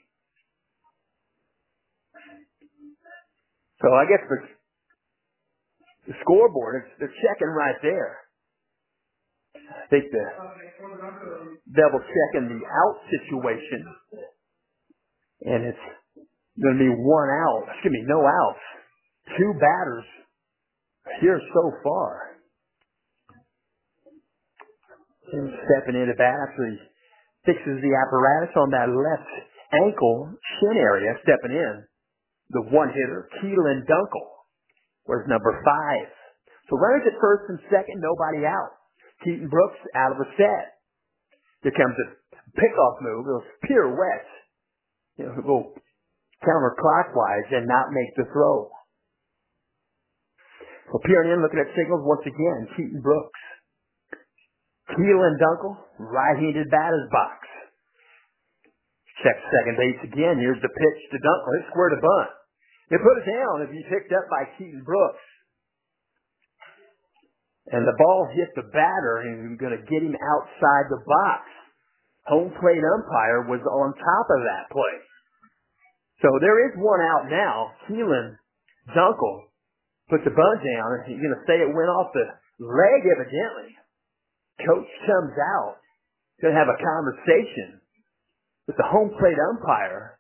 So I guess the scoreboard, they're checking right there. I think they're double checking the out situation. And it's going to be 1 out. No outs. 2 batters here so far. And stepping in to bat after he fixes the apparatus on that left ankle shin area, stepping in. The one-hitter, Keelan Dunkel, was number 5. So runners at first and second, nobody out. Keaton Brooks out of the set. Here comes a pickoff move, those pirouettes. Go counterclockwise and not make the throw. So peering in, looking at signals once again, Keaton Brooks. Keelan Dunkel, right-handed batter's box. Checks second base again. Here's the pitch to Dunkel. It's square to bunt. They put it down if you picked up by Keaton Brooks. And the ball hit the batter and you're going to get him outside the box. Home plate umpire was on top of that play. So there is 1 out now. Keelan Dunkel puts the bunt down. He's going to say it went off the leg evidently. Coach comes out. Going to have a conversation with the home plate umpire.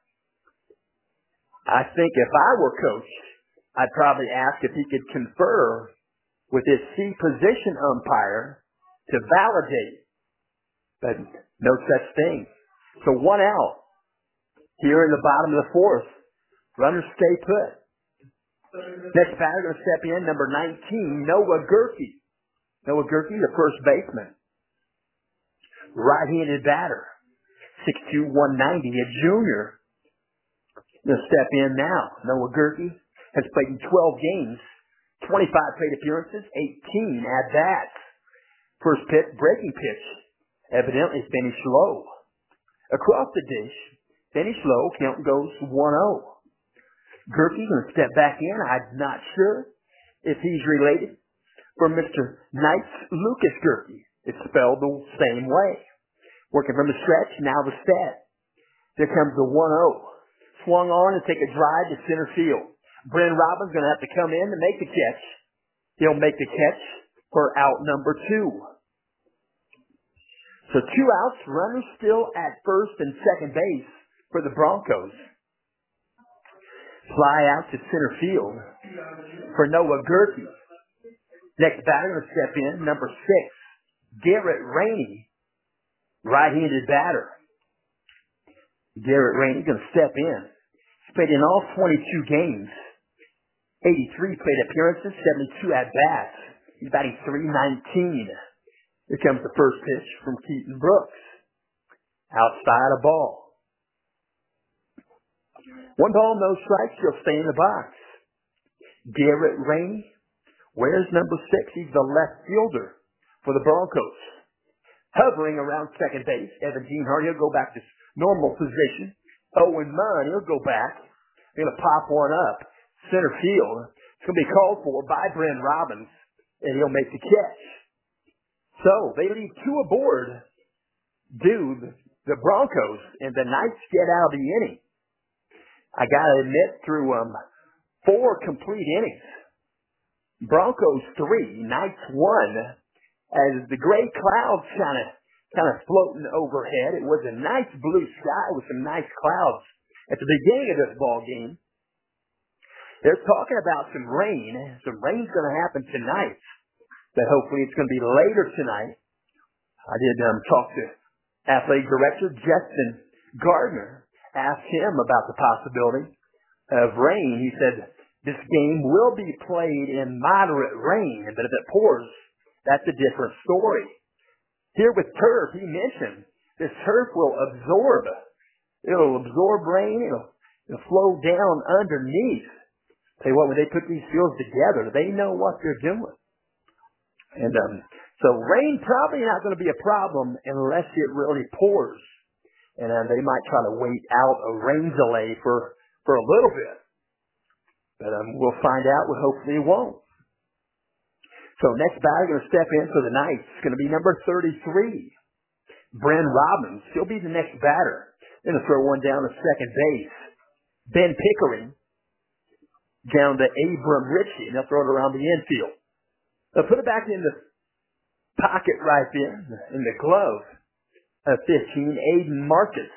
I think if I were coach, I'd probably ask if he could confer with his C position umpire to validate. But no such thing. So 1 out. Here in the bottom of the 4th. Runners stay put. Next batter going to step in, number 19, Noah Gerke. Noah Gerke, the first baseman. Right-handed batter. 6'2", 190, a junior. Going to step in now. Noah Gerke has played in 12 games, 25 plate appearances, 18 at-bats. First pitch, breaking pitch, evidently finished low. Across the dish, finished low, count goes 1-0. Gerke going to step back in. I'm not sure if he's related from Mr. Knights Lucas Gerke. It's spelled the same way. Working from the stretch, now the set. Here comes the 1-0. Swung on and take a drive to center field. Bren Robbins going to have to come in to make the catch. He'll make the catch for out number 2. So 2 outs, runners still at first and second base for the Broncos. Fly out to center field for Noah Gerke. Next batter to step in, number 6, Garrett Rainey, right-handed batter. Garrett Rainey going to step in. He's played in all 22 games. 83 plate appearances, 72 at-bats. He's batting .319. Here comes the first pitch from Keaton Brooks. Outside a ball. 1 ball, no strikes. He'll stay in the box. Garrett Rainey. Where's number 6? He's the left fielder for the Broncos. Hovering around second base. Evan Geenhart, he'll go back to normal position. Owen Munn, he'll go back. He's going to pop one up. Center field. It's going to be called for by Bren Robbins, and he'll make the catch. So they leave 2 aboard. The Broncos, and the Knights get out of the inning. I got to admit, through 4 complete innings, Broncos 3, Knights 1, as the gray clouds kind of floating overhead. It was a nice blue sky with some nice clouds at the beginning of this ball game. They're talking about some rain. Some rain's going to happen tonight, but hopefully it's going to be later tonight. I did talk to athletic director Justin Gardner. Asked him about the possibility of rain. He said This game will be played in moderate rain, but if it pours, that's a different story. Here with turf, he mentioned, this turf will absorb. It'll absorb rain. It'll flow down underneath. Tell you what, when they put these fields together, they know what they're doing. And so rain probably not going to be a problem unless it really pours. And they might try to wait out a rain delay for a little bit. But we'll find out. Well, hopefully it won't. So next batter going to step in for the Knights. It's going to be number 33, Bren Robbins. He'll be the next batter. Going to throw one down to second base. Ben Pickering down to Abram Ritchie. And they'll throw it around the infield. They'll put it back in the pocket right there, in the glove of 15, Aiden Marcus.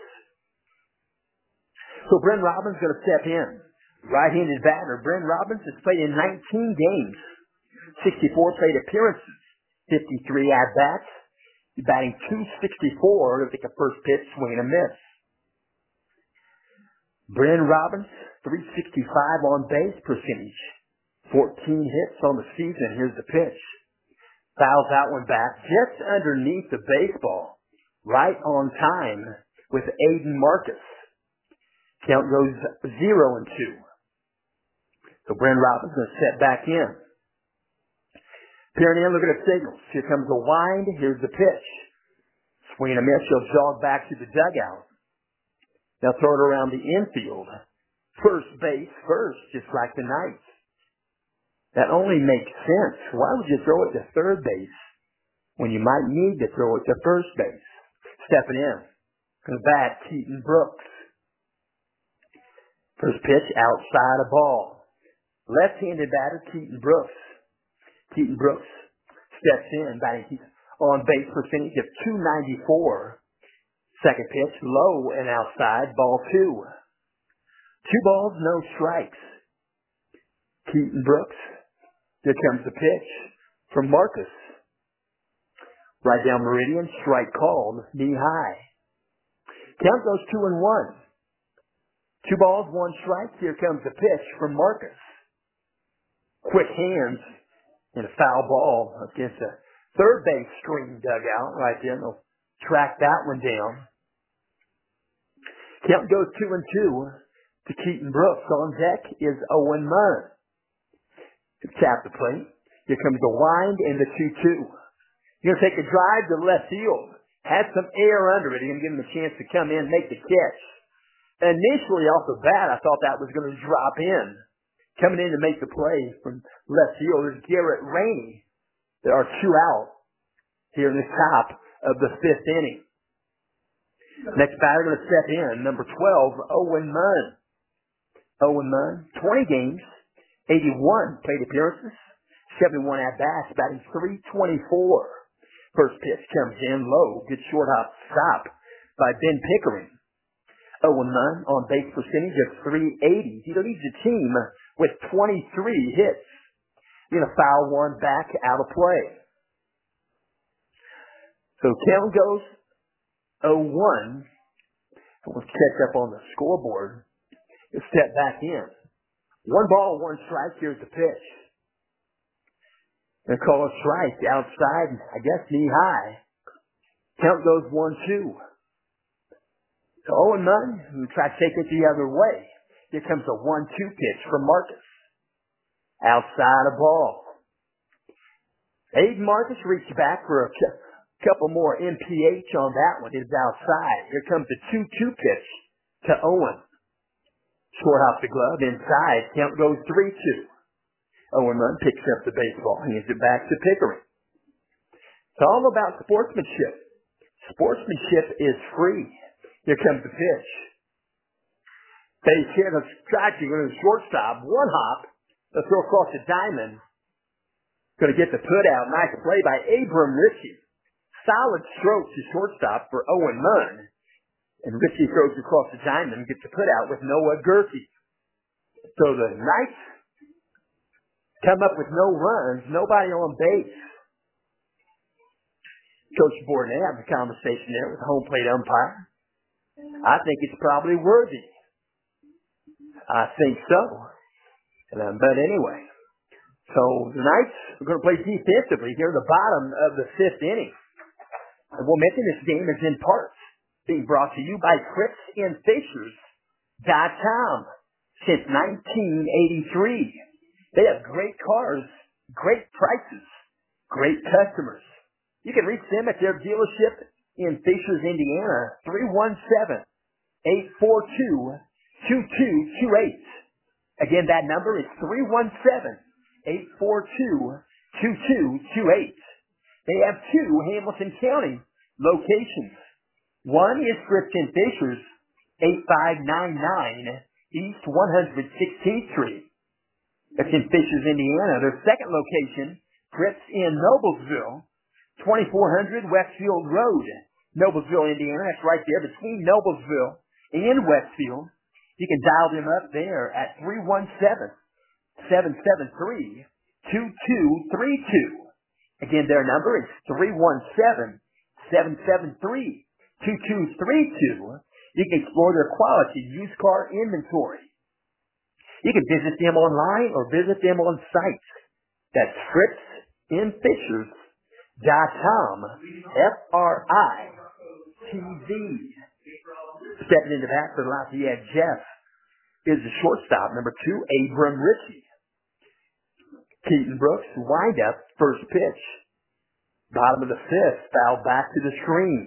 So Bren Robbins going to step in. Right-handed batter. Bren Robbins has played in 19 games, 64 plate appearances, 53 at-bats. He's batting .264 to take a first pitch, swing and a miss. Bren Robbins, .365 on base percentage, 14 hits on the season. Here's the pitch. Fouls that one back just underneath the baseball, right on time with Aiden Marcus. Count goes 0-2. So Bren Robbins going to step back in. Peering in, look at the signals. Here comes the wind. Here's the pitch. Swing and a miss. He'll jog back to the dugout. Now throw it around the infield. First base first, just like the Knights. That only makes sense. Why would you throw it to third base when you might need to throw it to first base? Stepping in. Going to bat, Keaton Brooks. First pitch, outside a ball. Left-handed batter, Keaton Brooks. Keaton Brooks steps in, batting on base percentage of .294. Second pitch, low and outside, ball 2. 2 balls, no strikes. Keaton Brooks. Here comes the pitch from Marcus. Right down meridian, strike called, knee high. Count goes 2-1. 2 balls, 1 strike. Here comes the pitch from Marcus. Quick hands and a foul ball against a third base screen dugout right there. They'll track that one down. Count goes 2-2 to Keaton Brooks. On deck is Owen Munn. Tap the plate. Here comes the wind and the 2-2. You're going to take a drive to left field. Had some air under it. You're going to give him a chance to come in and make the catch. Initially, off the bat, I thought that was going to drop in. Coming in to make the play from left field is Garrett Rainey. There are 2 out here in the top of the 5th inning. Next batter going to step in, number 12, Owen Munn. Owen Munn, 20 games, 81 plate appearances, 71 at-bats, batting .324. First pitch comes in low, good short hop stop by Ben Pickering. Owen Munn on base percentage of .380. He leads the team with 23 hits. Going to foul one back out of play. So count goes 0-1. Let's catch up on the scoreboard. He'll step back in. 1 ball, 1 strike. Here's the pitch. Going to call a strike outside, I guess knee high. Count goes 1-2. So Owen Munn try to take it the other way. Here comes a 1-2 pitch from Marcus. Outside a ball. Aiden Marcus reached back for a couple more MPH on that one. It's outside. Here comes the 2-2 pitch to Owen. Short off the glove, inside. Count goes 3-2. Owen Munn picks up the baseball, hands it back to Pickering. It's all about sportsmanship. Sportsmanship is free. Here comes the pitch. Base hit, a strike, you're going to shortstop, 1 hop, they'll throw across the diamond. Going to get the put out. Nice play by Abram Ritchie. Solid stroke to shortstop for Owen Munn. And Ritchie throws across the diamond and gets the put out with Noah Gerke. So the Knights come up with no runs, nobody on base. Coach Bornett had a conversation there with the home plate umpire. I think it's probably worthy. I think so. But anyway, so the Knights are going to play defensively here at the bottom of the fifth inning. And we'll mention this game is in part being brought to you by CripsandFishers.com. Since 1983, they have great cars, great prices, great customers. You can reach them at their dealership in Fishers, Indiana, 317-842-2228. Again, that number is 317-842-2228. They have two Hamilton County locations. One is Crips and Fishers, 8599 East 116th Street. That's in Fishers, Indiana. Their second location, Crips in Noblesville, 2400 Westfield Road, Noblesville, Indiana. That's right there between Noblesville and Westfield. You can dial them up there at 317-773-2232. Again, their number is 317-773-2232. You can explore their quality used car inventory. You can visit them online or visit them on site. That's CripsandFishers.com. FRITZ. Stepping in the back for Lafayette Jeff is the shortstop, number 2, Abram Ritchie. Keaton Brooks, wind up, first pitch. Bottom of the fifth, foul back to the screen.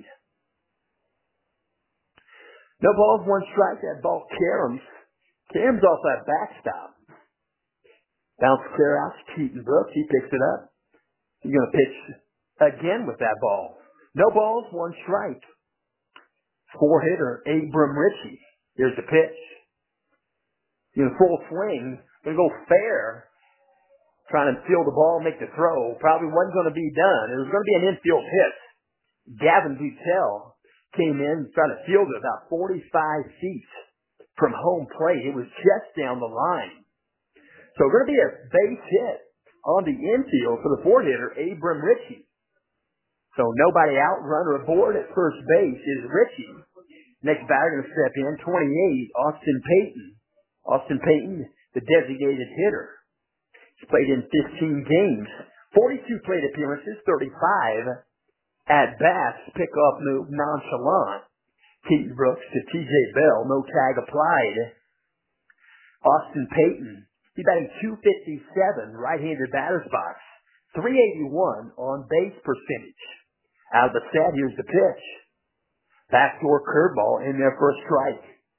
No balls, one strike. That ball caroms. Caroms off that backstop. Bounce clear out to Keaton Brooks. He picks it up. He's going to pitch again with that ball. No balls, one strike. Four-hitter, Abram Ritchie. Here's the pitch. In full swing. Going to go fair. Trying to field the ball, make the throw. Probably wasn't going to be done. It was going to be an infield hit. Gavin Buttel came in, trying to field it about 45 feet from home plate. It was just down the line. So going to be a base hit on the infield for the four-hitter, Abram Ritchie. So nobody out, runner aboard at first base is Ritchie. Next batter going to step in, 28, Austin Payton. Austin Payton, the designated hitter. He's played in 15 games, 42 plate appearances, 35 at bats, pickoff move, nonchalant. Keaton Brooks to T.J. Bell, no tag applied. Austin Payton, he batting .257, right-handed batter's box, .381 on base percentage. Out of the set, here's the pitch. Backdoor curveball in there for a strike.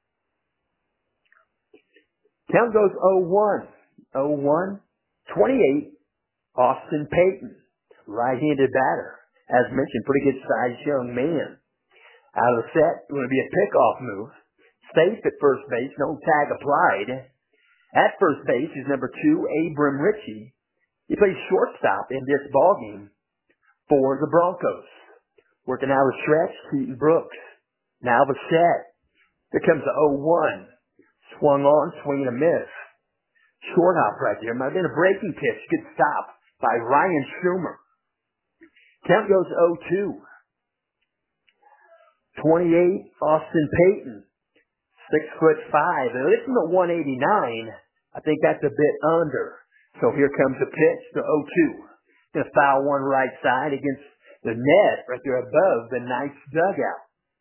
Count goes 0-1. 0-1, 28, Austin Payton, right-handed batter. As mentioned, pretty good-sized young man. Out of the set, going to be a pickoff move. Safe at first base, no tag applied. At first base is number 2, Abram Ritchie. He plays shortstop in this ballgame for the Broncos. Working out a stretch, Keaton Brooks. Now the set. Here comes the 0-1. Swung on, swing and a miss. Short hop right there. Might have been a breaking pitch. Good stop by Ryan Schumer. Count goes 0-2. 28, Austin Payton. 6'5". Listen to 189. I think that's a bit under. So here comes the pitch, the 0-2. Gonna foul one right side against the net right there above the Knights dugout.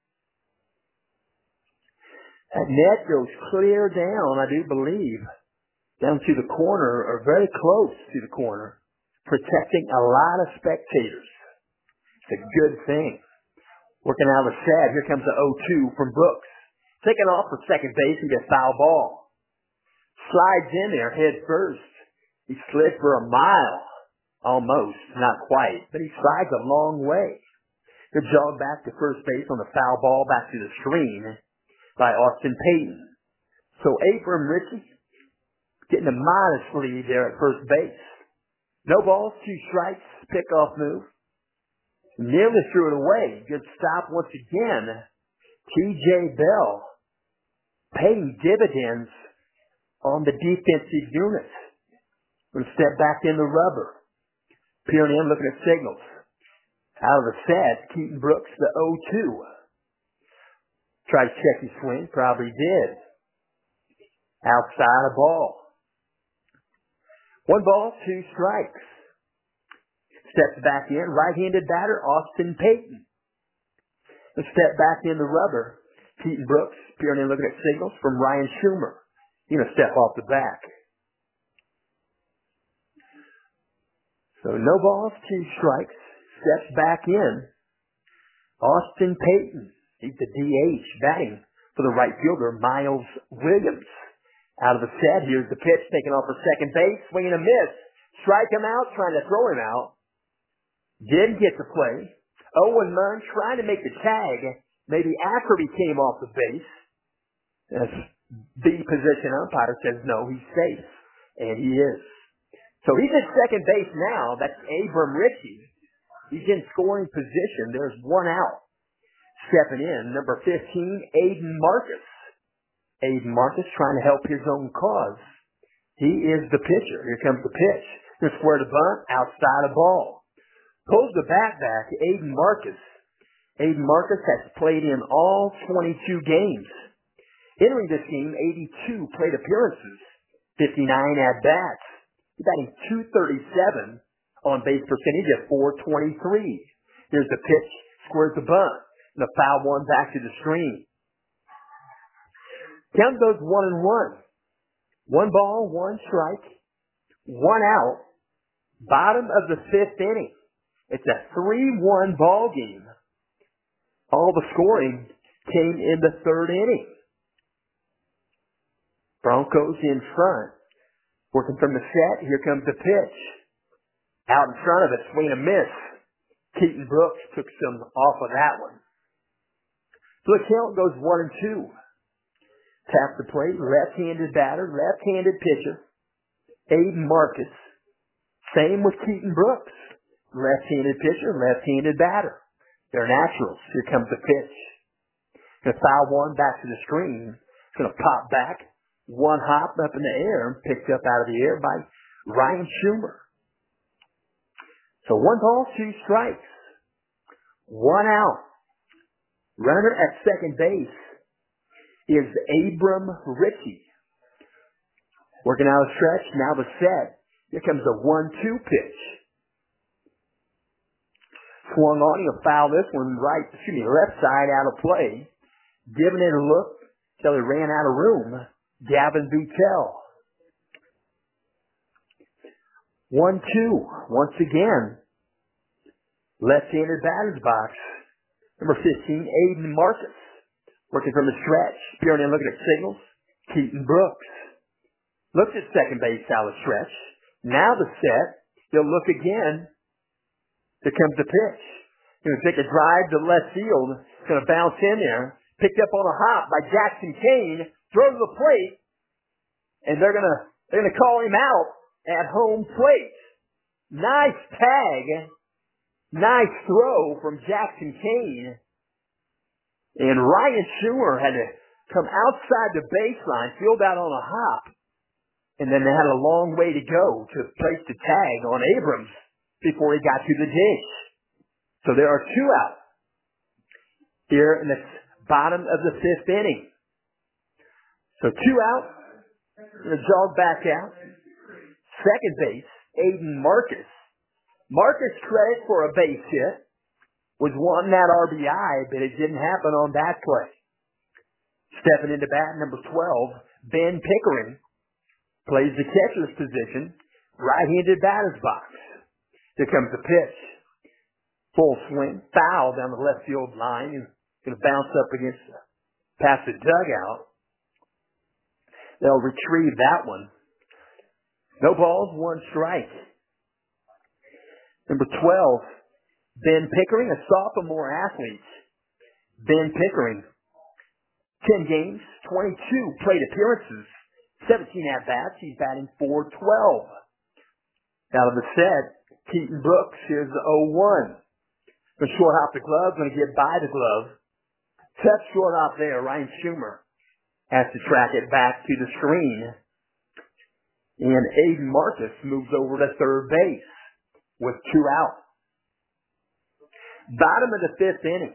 That net goes clear down, I do believe, down to the corner, or very close to the corner, protecting a lot of spectators. It's a good thing. Working out of the set, here comes the 0-2 from Brooks. Taking off for second base and gets foul ball. Slides in there head first. He slid for a mile. Almost, not quite, but he slides a long way. Good jog back to first base on the foul ball, back to the screen by Austin Payton. So Abram Ritchie getting a modest lead there at first base. No balls, 2 strikes, pickoff move. Nearly threw it away. Good stop once again. T.J. Bell paying dividends on the defensive unit. Going to step back in the rubber. Peering in, looking at signals. Out of the set, Keaton Brooks, the 0-2. Tried to check his swing, probably did. Outside a ball. 1 ball, 2 strikes. Steps back in, right-handed batter, Austin Payton. A step back in the rubber, Keaton Brooks, peering in looking at signals from Ryan Schumer. He's going to step off the back. So no balls, 2 strikes. Steps back in, Austin Payton. He's the DH, batting for the right fielder, Miles Williams. Out of the set, here's the pitch, taken off for second base, swinging a miss. Strike him out, trying to throw him out. Didn't get to play. Owen Munn trying to make the tag, maybe after he came off the base. As the position umpire says, no, he's safe. And he is. So he's at second base now. That's Abram Ritchie. He's in scoring position. There's 1 out. Stepping in, number 15, Aiden Marcus. Aiden Marcus trying to help his own cause. He is the pitcher. Here comes the pitch. Here's square to bunt, outside a ball. Pulls the bat back, Aiden Marcus. Aiden Marcus has played in all 22 games. Entering this game, 82 plate appearances, 59 at-bats. He's batting .237, on base percentage at .423. Here's the pitch, squares the bunt, and a foul one back to the screen. Count goes 1-1. 1 ball, 1 strike, 1 out. Bottom of the 5th inning. It's a 3-1 ball game. All the scoring came in the 3rd inning. Broncos in front. Working from the set. Here comes the pitch. Out in front of it, swing and a miss. Keaton Brooks took some off of that one. So the count goes 1-2. Tap the plate. Left-handed batter. Left-handed pitcher. Aiden Marcus. Same with Keaton Brooks. Left-handed pitcher, left-handed batter. They're naturals. Here comes the pitch. Gonna foul one back to the screen. It's gonna pop back. 1 hop up in the air, picked up out of the air by Ryan Schumer. So 1 ball, 2 strikes. 1 out. Runner at second base is Abram Ritchie. Working out a stretch, now the set. Here comes the 1-2 pitch. Swung on, he'll foul this one left side out of play. Giving it a look till he ran out of room. Gavin Buttel. 1-2. Once again. Left-handed batter's box. Number 15, Aiden Marcus. Working from the stretch. Peering in looking at signals. Keaton Brooks. Looks at second base out of stretch. Now the set. He'll look again. Here comes the pitch. Going to take a drive to left field. Going to bounce in there. Picked up on a hop by Jackson Kane. Throw to the plate. And they're going to call him out at home plate. Nice tag. Nice throw from Jackson Kane. And Ryan Schumer had to come outside the baseline, field out on a hop. And then they had a long way to go to place the tag on Abrams before he got to the dish. So there are 2 out here in the bottom of the 5th inning. So 2 out. Going to jog back out. Second base, Aiden Marcus. Marcus' credit for a base hit was one that RBI, but it didn't happen on that play. Stepping into bat, number 12, Ben Pickering. Plays the catcher's position, right-handed batter's box. Here comes the pitch. Full swing, foul down the left field line. And going to bounce up past the dugout. They'll retrieve that one. No balls, 1 strike. Number 12, Ben Pickering, a sophomore athlete. Ben Pickering, 10 games, 22 plate appearances, 17 at-bats. He's batting .412. Out of the set, Keaton Brooks, here's the 0-1. Going to short hop the glove, going to get by the glove. Tough short hop there. Ryan Schumer has to track it back to the screen. And Aiden Marcus moves over to third base with 2 out. Bottom of the 5th inning.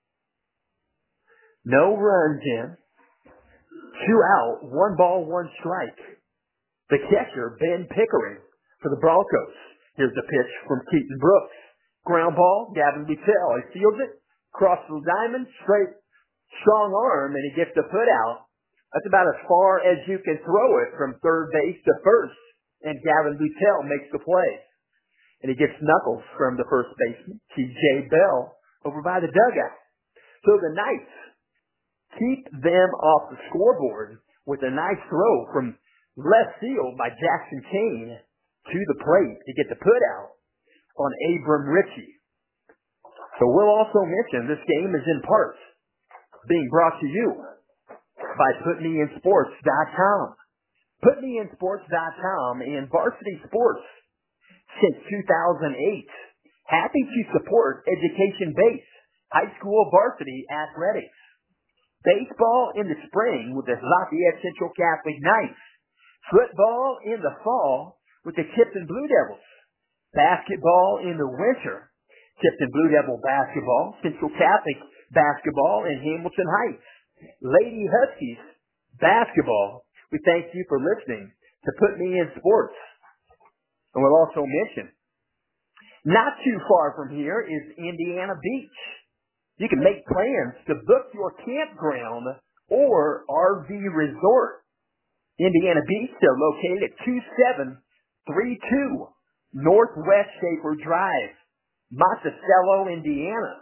No runs in. 2 out. 1 ball, 1 strike. The catcher, Ben Pickering, for the Broncos. Here's the pitch from Keaton Brooks. Ground ball, Gavin Buttell. He fields it, crosses the diamond, straight, strong arm, and he gets the put out. That's about as far as you can throw it from third base to first, and Gavin Buttell makes the play. And he gets knuckles from the first baseman, T.J. Bell, over by the dugout. So the Knights keep them off the scoreboard with a nice throw from left field by Jackson Kane to the plate to get the put out on Abram Ritchie. So we'll also mention this game is in part being brought to you by PutMeInSports.com. PutMeInSports.com and Varsity Sports since 2008. Happy to support education-based high school varsity athletics. Baseball in the spring with the Lafayette Central Catholic Knights. Football in the fall with the Tipton Blue Devils. Basketball in the winter. Tipton Blue Devil basketball, Central Catholic basketball in Hamilton Heights. Lady Huskies basketball. We thank you for listening to Put Me in Sports. And we'll also mention, not too far from here is Indiana Beach. You can make plans to book your campground or RV resort. Indiana Beach, they're located at 2732 Northwest Schaefer Drive, Monticello, Indiana,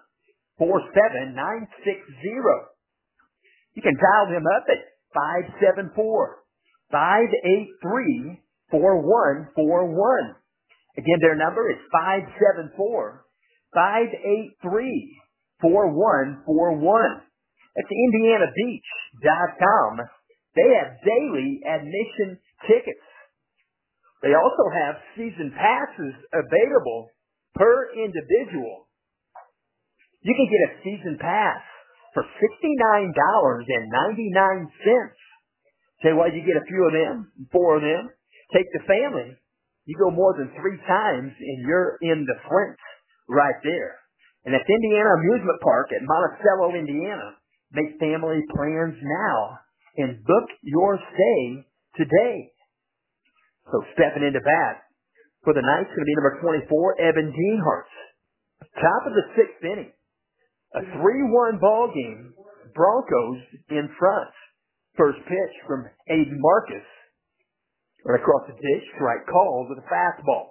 47960. You can dial them up at 574-583-4141. Again, their number is 574-583-4141. That's IndianaBeach.com. They have daily admission tickets. They also have season passes available per individual. You can get a season pass for $69.99. Say, well, you get a few of them, 4 of them. Take the family. You go more than 3 times, and you're in the Flint right there. And that's Indiana Amusement Park at Monticello, Indiana. Make family plans now and book your stay today. So stepping into bat for the Knights going to be number 24, Evan Dienhart. Top of the 6th inning. A 3-1 ball game. Broncos in front. First pitch from Aiden Marcus. Right across the dish, strike called with a fastball.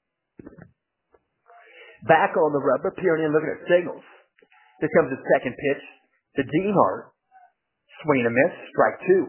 Back on the rubber, peering in, looking at signals. Here comes the second pitch to Dienhart. Swing and a miss, strike 2.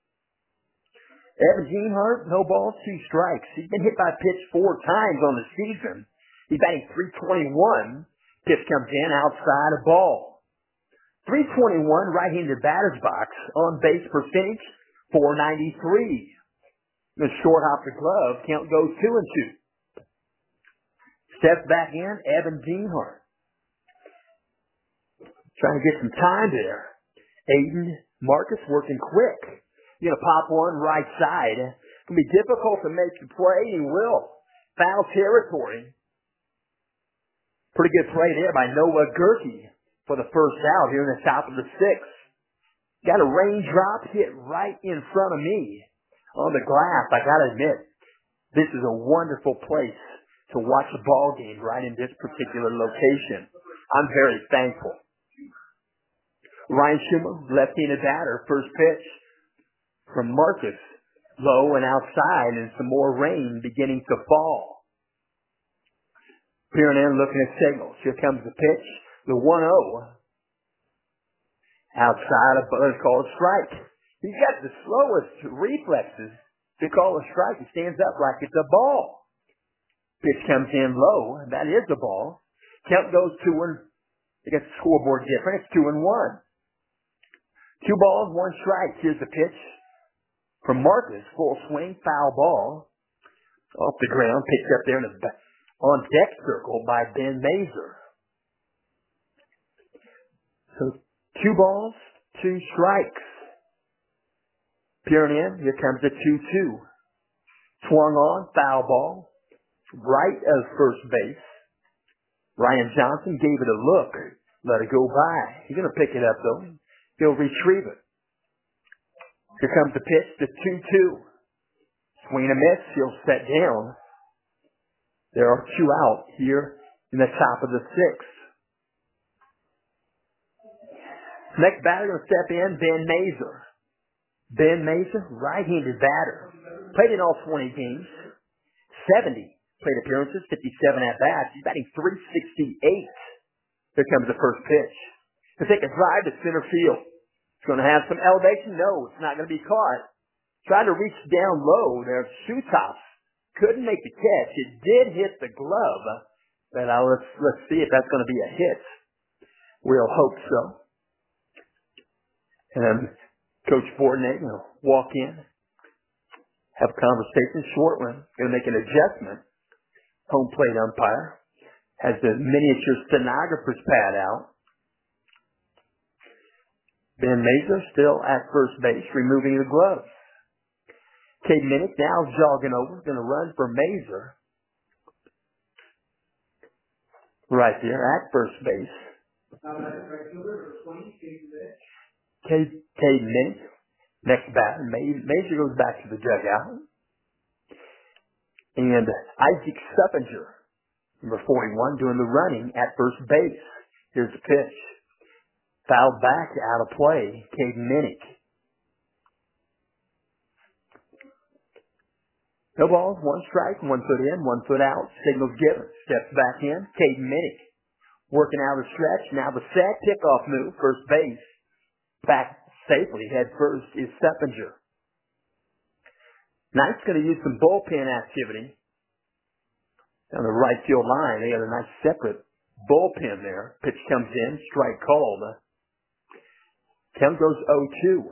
Evan Dienhart, no balls, 2 strikes. He's been hit by a pitch 4 times on the season. He's batting .321. Pitch comes in outside a ball. .321 right-handed batter's box. On base percentage, .493. The short hop the glove. Count goes 2-2. Steps back in, Evan Dienhart. Trying to get some time there. Aiden Marcus working quick. You're going to pop one right side. It's going to be difficult to make the play. He will. Foul territory. Pretty good play there by Noah Gerke for the first out here in the top of the 6th. Got a raindrop hit right in front of me on the glass. I got to admit, this is a wonderful place to watch a ball game right in this particular location. I'm very thankful. Ryan Schumer, left-handed batter, first pitch from Marcus. Low and outside, and some more rain beginning to fall. Peering in, looking at signals. Here comes the pitch, the 1-0. Outside of what is called a strike. He's got the slowest reflexes to call a strike. He stands up like it's a ball. Pitch comes in low, and that is the ball. Count goes 2-1. They got the scoreboard different. It's 2-1. 2 balls, 1 strike. Here's the pitch from Marcus. Full swing, foul ball. Off the ground, picked up there in the on deck circle by Ben Mazer. So 2 balls, 2 strikes. Peering in, here comes the 2-2. Swung on, foul ball. Right of first base. Ryan Johnson gave it a look. Let it go by. He's going to pick it up, though. He'll retrieve it. Here comes the pitch, the 2-2. Swing and a miss. He'll set down There are 2 out here in the top of the 6th. Next batter going to step in, Ben Mazer. Ben Mazer, right-handed batter. Played in all 20 games. 70 plate appearances, 57 at-bats. He's batting .368. Here comes the first pitch. He'll take a drive to center field. It's going to have some elevation. No, it's not going to be caught. Tried to reach down low. There's shoe tops. Couldn't make the catch. It did hit the glove. But let's see if that's going to be a hit. We'll hope so. And Coach Bordenay will walk in, have a conversation, short one, going to make an adjustment. Home plate umpire has the miniature stenographer's pad out. Ben Mazer still at first base, removing the gloves. Cade Minnick now jogging over, going to run for Mazer. Right there at first base. Cade Minnick, next batter. Mazer goes back to the dugout. And Isaac Suppinger, number 41, doing the running at first base. Here's the pitch. Fouled back, out of play. Cade Minnick. No balls, 1 strike, 1 foot in, 1 foot out. Signals given. Steps back in. Cade Minnick working out of the stretch. Now the set kickoff move, first base. Back safely, head first is Suppinger. Knight's going to use some bullpen activity on the right field line. They got a nice separate bullpen there. Pitch comes in, strike called. Count goes 0-2.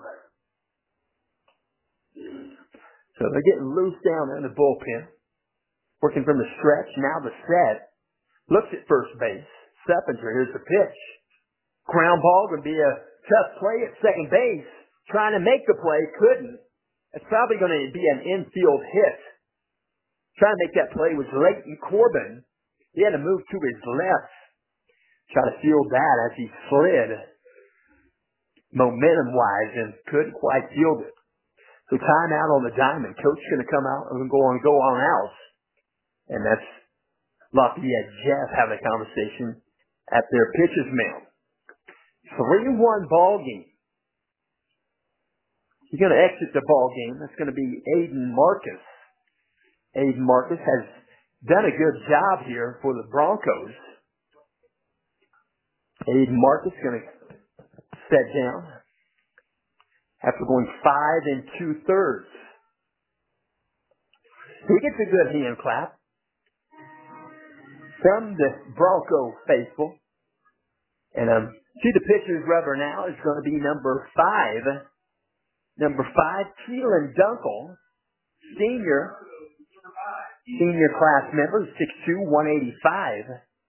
So they're getting loose down there in the bullpen. Working from the stretch. Now the set. Looks at first base. Suppinger, here's the pitch. Ground ball would be a tough play at second base. Trying to make the play, couldn't. It's probably going to be an infield hit. Trying to make that play was Leighton Corbin. He had to move to his left. Try to field that as he slid momentum-wise and couldn't quite field it. So time out on the diamond. Coach going to come out and go on out. And that's Lafayette Jeff having a conversation at their pitcher's mound. 3-1 ball game. He's going to exit the ball game. That's going to be Aiden Marcus. Aiden Marcus has done a good job here for the Broncos. Aiden Marcus going to set down after going 5 2/3. He gets a good hand clap from the Bronco faithful. And see the pitcher's rubber now is going to be number 5. Number 5, Keelan Dunkel, senior class member, 6'2", 185.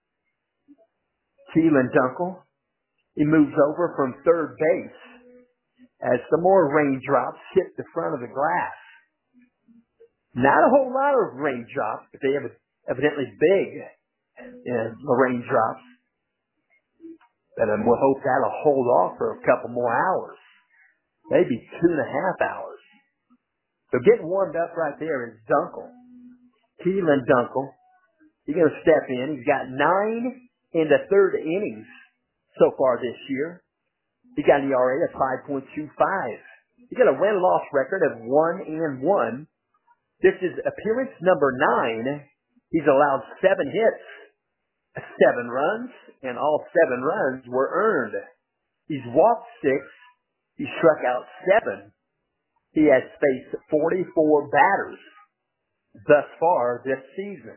Keelan Dunkel, he moves over from third base as some more raindrops hit the front of the glass. Not a whole lot of raindrops, but they have evidently big raindrops. But we'll hope that'll hold off for a couple more hours. Maybe 2.5 hours. So getting warmed up right there is Dunkel. Keelan Dunkel. He's going to step in. He's got 9 in the third innings so far this year. He got an ERA of 5.25. He got a win-loss record of 1-1. This is appearance number 9. He's allowed 7 hits, 7 runs, and all 7 runs were earned. He's walked 6. He struck out 7. He has faced 44 batters thus far this season.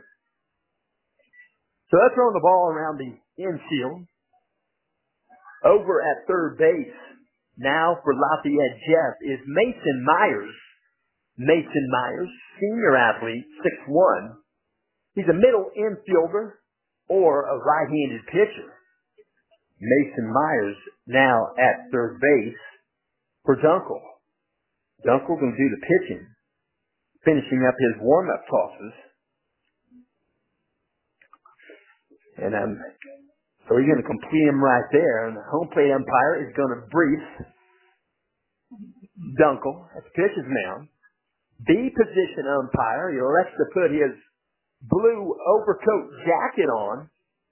So they're throwing the ball around the infield. Over at third base, now for Lafayette Jeff, is Mason Myers. Mason Myers, senior athlete, 6'1". He's a middle infielder or a right-handed pitcher. Mason Myers now at third base for Dunkel. Dunkel going to do the pitching, finishing up his warm-up tosses. And so he's going to complete him right there. And the home plate umpire is going to brief Dunkel at the pitcher's mound. B position umpire, he elects to put his blue overcoat jacket on.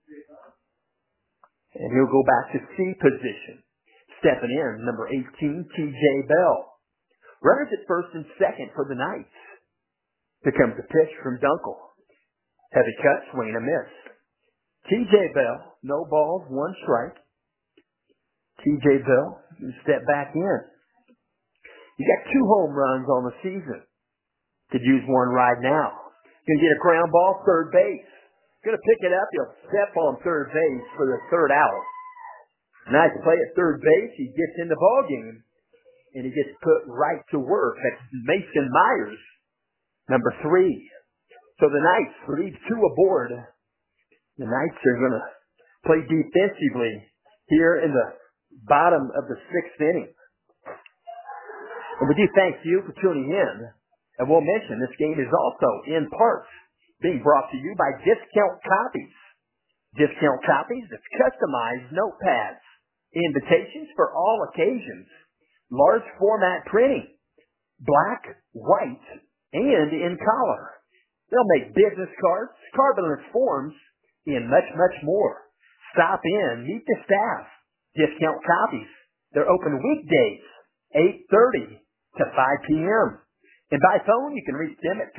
And he'll go back to C position. Stepping in, number 18, T.J. Bell. Runners at first and second for the Knights. Here comes the pitch from Dunkel. Heavy cut, swing and a miss. T.J. Bell, no balls, one strike. T.J. Bell, step back in. You got 2 home runs on the season. Could use one right now. Gonna get a ground ball, third base. Gonna pick it up, he'll step on third base for the third out. Nice play at third base. He gets in the ball game, and he gets put right to work. That's Mason Myers, number 3. So the Knights leave 2 aboard. The Knights are going to play defensively here in the bottom of the 6th inning. And we do thank you for tuning in. And we'll mention this game is also in part being brought to you by Discount Copies. Discount Copies, that's customized notepads, invitations for all occasions, large format printing, black, white, and in color. They'll make business cards, carbonless forms, and much, much more. Stop in, meet the staff. Discount Copies. They're open weekdays, 8:30 to 5 p.m. And by phone, you can reach them at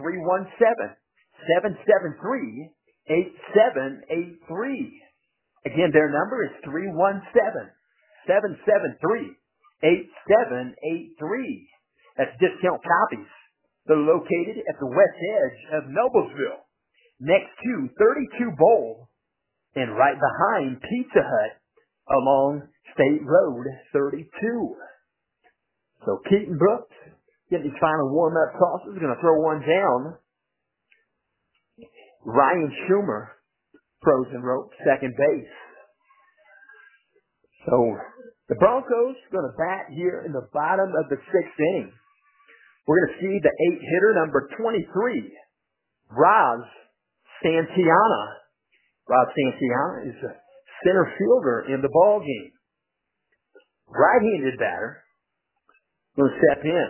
317-773-8783. Again, their number is 317-773-8783. That's Discount Copies. They're located at the west edge of Noblesville, next to 32 Bowl, and right behind Pizza Hut along State Road 32. So Keaton Brooks getting his final warm-up tosses, going to throw one down. Ryan Schumer, frozen rope, second base. So the Broncos going to bat here in the bottom of the 6th inning. We're going to see the 8-hitter, number 23, Roz Santiana. Roz Santiana is a center fielder in the ball game. Right-handed batter. Going to step in.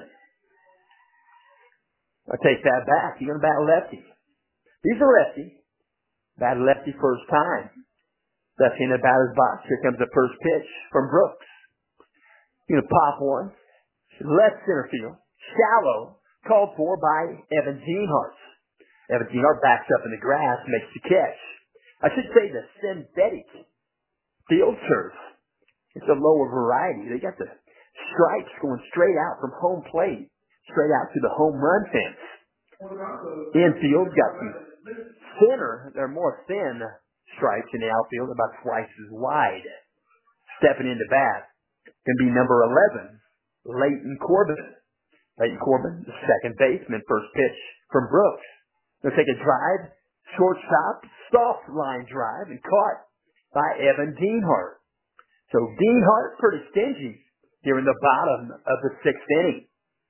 I take that back. He's going to bat lefty. He's a lefty. Batted lefty first time. Left-handed batter's box. Here comes the first pitch from Brooks. He's going to pop one. Left center field. Shallow. Called for by Evan Dienhart. Evan Dienhart backs up in the grass, makes the catch. I should say the synthetic field turf. It's a lower variety. They got the stripes going straight out from home plate, straight out to the home run fence. Infield's got some thinner, they're more thin stripes in the outfield, about twice as wide. Stepping into bat can be number 11, Leighton Corbin. Leighton Corbin, the second baseman, first pitch from Brooks. They'll take a drive, shortstop, soft line drive, and caught by Evan Dienhart. So Dienhart pretty stingy here in the bottom of the 6th inning.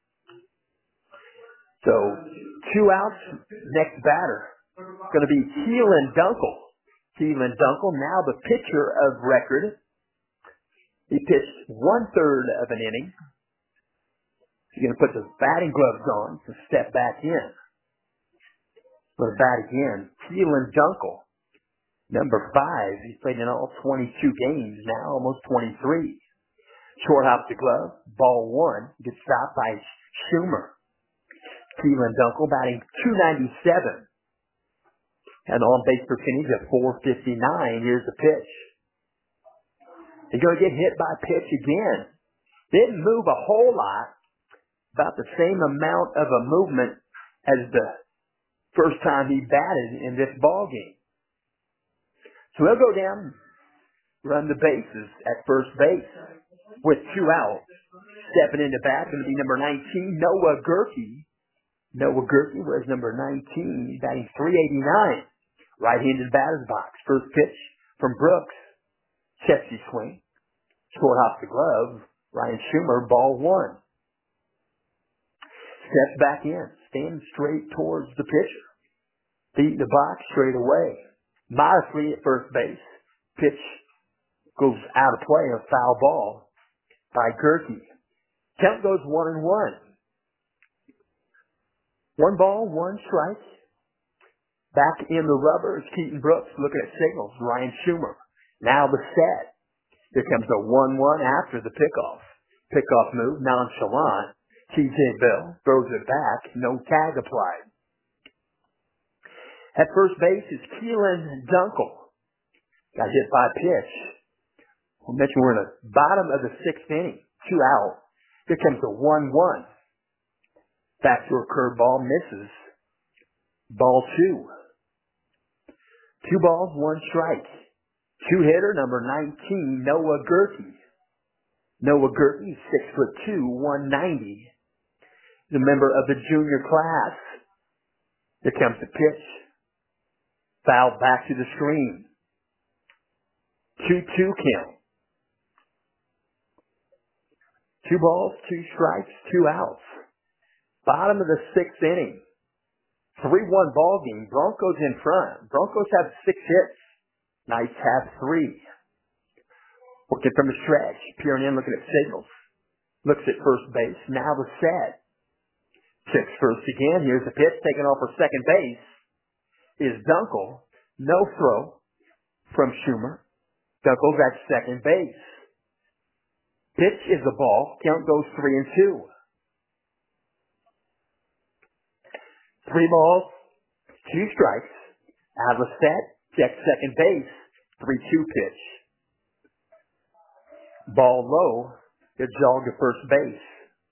So 2 outs, next batter going to be Keelan Dunkel. Keelan Dunkel, now the pitcher of record. He pitched 1/3 of an inning. He's going to put the batting gloves on to step back in. Going to bat again. Keelan Dunkel, number 5. He's played in all 22 games now, almost 23. Short hop the glove, ball 1. Gets stopped by Schumer. Keelan Dunkel batting .297. And on base percentage of .459. Here's the pitch. He's going to get hit by pitch again. Didn't move a whole lot. About the same amount of a movement as the first time he batted in this ball game. So he'll go down, run the bases at first base with 2 outs. Stepping into bat going to be number 19, Noah Gerke. Noah Gerke wears number 19. He's batting .389. Right-handed batter's box. First pitch from Brooks. Chesty swing. Short hop the glove. Ryan Schumer, ball 1. Steps back in. Stands straight towards the pitcher. Feet in the box straight away. Modestly at first base. Pitch goes out of play, a foul ball by Gerke. Count goes 1-1. 1 ball, 1 strike. Back in the rubber is Keaton Brooks looking at signals. Ryan Schumer. Now the set. Here comes a 1-1 after the pickoff. Pickoff move, nonchalant. T.J. Bell throws it back. No tag applied. At first base is Keelan Dunkel. Got hit by a pitch. We'll mention we're in the bottom of the sixth inning. 2 out. Here comes a 1-1. Backdoor curveball misses. Ball 2. 2 balls, 1 strike. 2-hitter, number 19, Noah Gerke. Noah Gerke, 6'2", 190. He's a member of the junior class. Here comes the pitch. Foul back to the screen. 2-2 count. 2 balls, 2 strikes, 2 outs. Bottom of the sixth inning. 3-1 ball game. Broncos in front. Broncos have 6 hits. Knights have 3. Working from the stretch. Peering in, looking at signals. Looks at first base. Now the set. Checks first again. Here's the pitch. Taken off for second base is Dunkel. No throw from Schumer. Dunkel's at second base. Pitch is the ball. Count goes 3-2. 3 balls, 2 strikes. Out of the set. Check second base. 3-2 pitch. Ball low. Good jog to first base.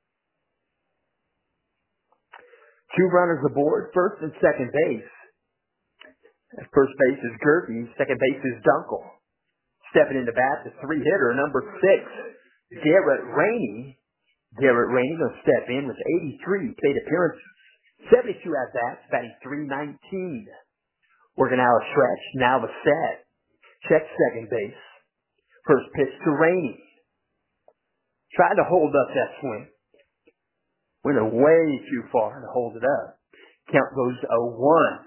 2 runners aboard. First and second base. At first base is Gerke. Second base is Dunkel. Stepping into bat, the 3-hitter, number 6, Garrett Rainey. Garrett Rainey will step in with 83 plate appearances. 72 at-bats, batting .319. Working out a stretch, now the set. Check second base. First pitch to Rainey. Trying to hold up that swing. Went way too far to hold it up. Count goes to 0-1.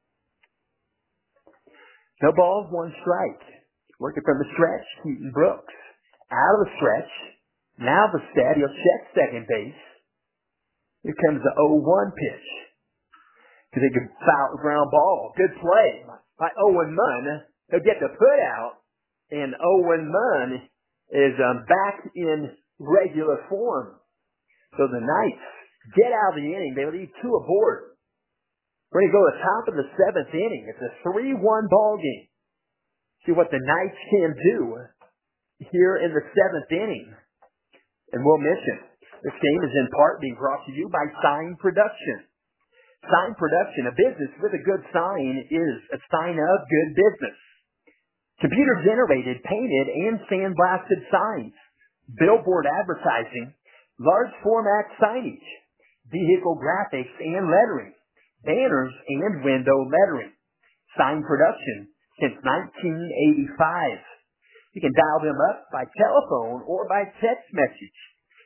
No balls, 1 strike. Working from the stretch, Keaton Brooks. Out of the stretch. Now the set. He'll check second base. Here comes the 0-1 pitch. Because they could foul ground ball. Good play by Owen Munn. He'll get the put out. And Owen Munn is back in regular form. So the Knights get out of the inning. They leave 2 aboard. We're going to go to the top of the 7th inning. It's a 3-1 ball game. See what the Knights can do here in the 7th inning. And we'll mention, this game is in part being brought to you by Sign Production. Sign Production, a business with a good sign, is a sign of good business. Computer-generated, painted, and sandblasted signs. Billboard advertising. Large format signage. Vehicle graphics and lettering. Banners and window lettering. Sign Production since 1985. You can dial them up by telephone or by text message.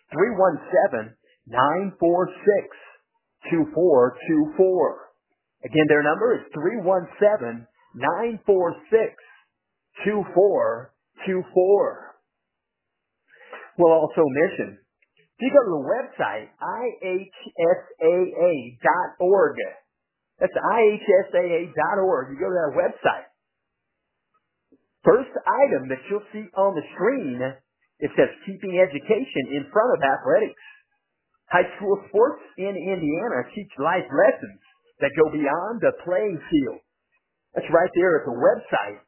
317-946-2424. Again, their number is 317-946-2424. We'll also mention, if you go to the website, ihsaa.org. That's ihsaa.org. You go to that website. First item that you'll see on the screen, it says Keeping Education in Front of Athletics. High school sports in Indiana teach life lessons that go beyond the playing field. That's right there at the website,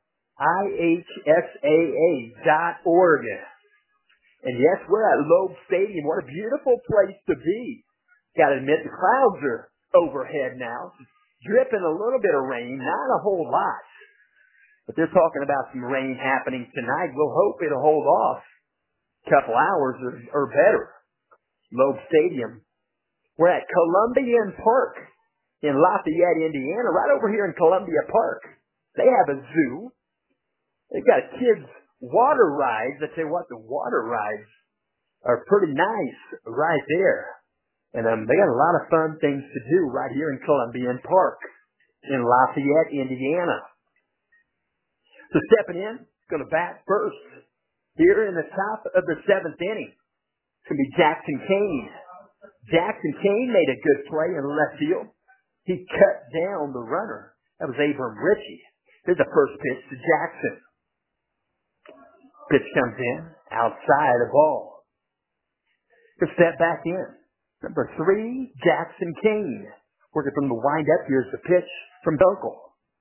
ihsaa.org. And yes, we're at Loeb Stadium. What a beautiful place to be. Got to admit, the clouds are overhead now. It's dripping a little bit of rain, not a whole lot. But they're talking about some rain happening tonight. We'll hope it'll hold off a couple hours or better. Loeb Stadium. We're at Columbian Park in Lafayette, Indiana, right over here in Columbia Park. They have a zoo. They've got kids' water rides. I tell you what, the water rides are pretty nice right there. And they got a lot of fun things to do right here in Columbian Park in Lafayette, Indiana. So stepping in, going to bat first here in the top of the 7th inning. It's going to be Jackson Kane. Jackson Kane made a good play in left field. He cut down the runner That was Abram Ritchie. Here's the first pitch to Jackson. Pitch comes in, outside the ball. He'll step back in. Number 3, Jackson Kane. Working from the windup, here's the pitch from Dunkel.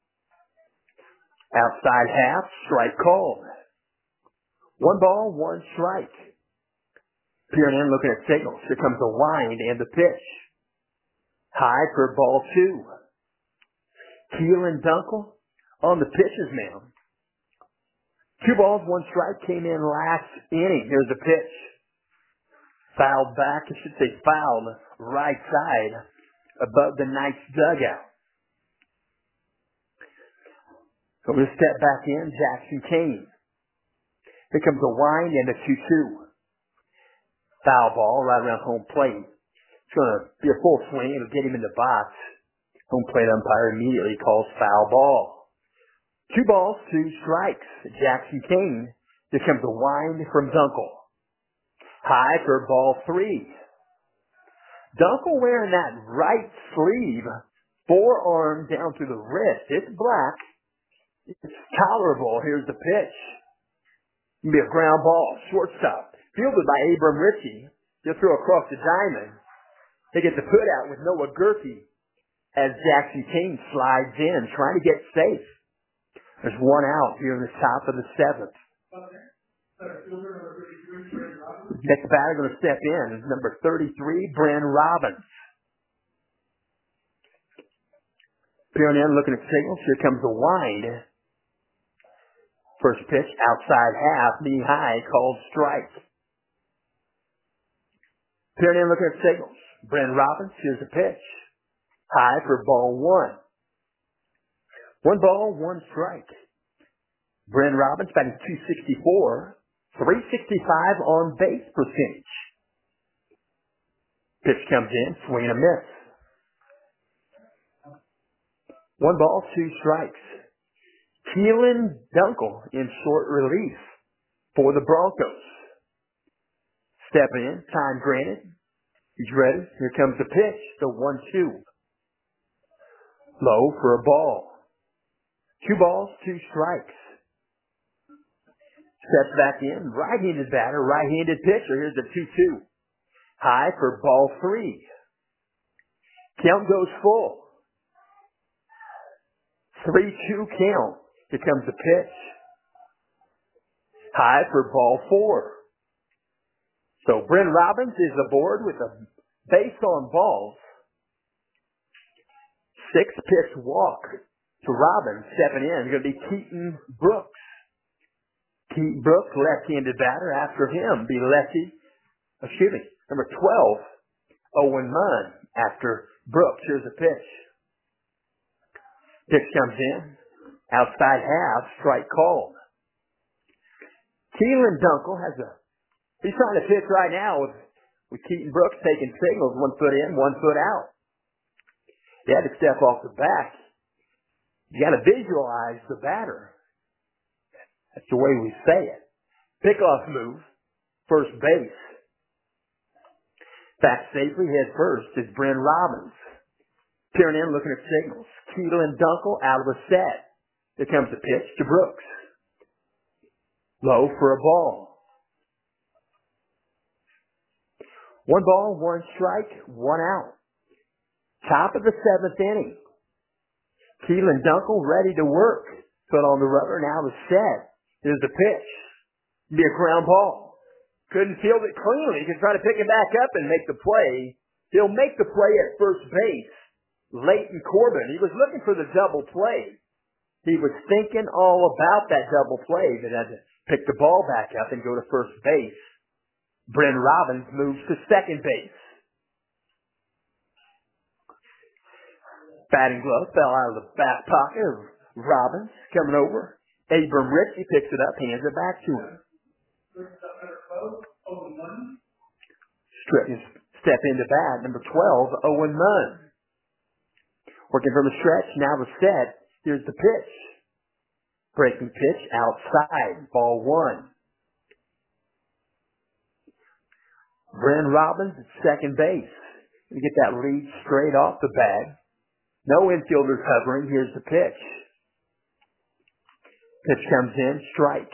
Outside half, strike called. 1 ball, 1 strike. Peering in, looking at signals. Here comes the wind and the pitch. High for ball 2. Keelan Dunkel on the pitcher's mound. 2 balls, 1 strike, came in last inning. Here's the pitch. Fouled back, I should say fouled, right side above the Knights dugout. So we'll step back in, Jackson Kane. Here comes a wind and a 2-2. Foul ball right around home plate. It's going to be a full swing. It'll get him in the box. Home plate umpire immediately calls foul ball. 2 balls, 2 strikes. Jackson Kane. Here comes a wind from Dunkel. High for ball 3. Dunkel wearing that right sleeve, forearm down to the wrist. It's black. It's tolerable. Here's the pitch. It'll be a ground ball, shortstop. Fielded by Abram Ritchie. He'll throw across the diamond. They get the put out with Noah Gerke as Jackson Kane slides in, trying to get safe. There's 1 out here in the top of the 7th. Next batter going to step in is number 33, Bryn Robbins. Peering in, looking at signals. Here comes the wind. First pitch, outside half, knee high, called strike. Peering in, looking at signals. Bryn Robbins, here's the pitch. High for ball 1. 1 ball, 1 strike. Bryn Robbins batting .264, .365 on base percentage. Pitch comes in, swing and a miss. 1 ball, 2 strikes. Keelan Dunkel in short relief for the Broncos. Stepping in, time granted. He's ready. Here comes the pitch, the 1-2. Low for a ball. 2 balls, 2 strikes. Steps back in, right-handed batter, right-handed pitcher. Here's the 2-2. High for ball 3. Count goes full. 3-2 count. Here comes the pitch. High for ball 4. So Bryn Robbins is aboard with a base on balls. 6-pitch walk to Robbins. Stepping in is going to be Keaton Brooks. Keaton Brooks, left-handed batter. After him, be number 12, Owen Munn. After Brooks, here's the pitch. Pitch comes in. Outside half, strike called. Keelan Dunkel he's trying to pitch right now with Keaton Brooks taking signals, 1 foot in, 1 foot out. He had to step off the back. You got to visualize the batter. That's the way we say it. Pickoff move, first base. Back safely, head first is Bryn Robbins. Peering in, looking at signals. Keelan Dunkel out of the set. Here comes the pitch to Brooks. Low for a ball. 1 ball, 1 strike, 1 out. Top of the 7th inning. Keelan Dunkel ready to work. Foot on the rubber, now the set. Here's the pitch. Be a ground ball. Couldn't field it cleanly. He can try to pick it back up and make the play. He'll make the play at first base. Leighton Corbin. He was looking for the double play. He was thinking all about that double play that had to pick the ball back up and go to first base. Bryn Robbins moves to second base. Batting glove fell out of the back pocket of Robbins. Coming over. Abram Ritchie picks it up, hands it back to him. Step into bat, number 12, Owen Munn. Working from the stretch, now the set. Here's the pitch. Breaking pitch outside, ball 1. Bryn Robbins at second base. You get that lead straight off the bag. No infielders hovering. Here's the pitch. Pitch comes in, strike.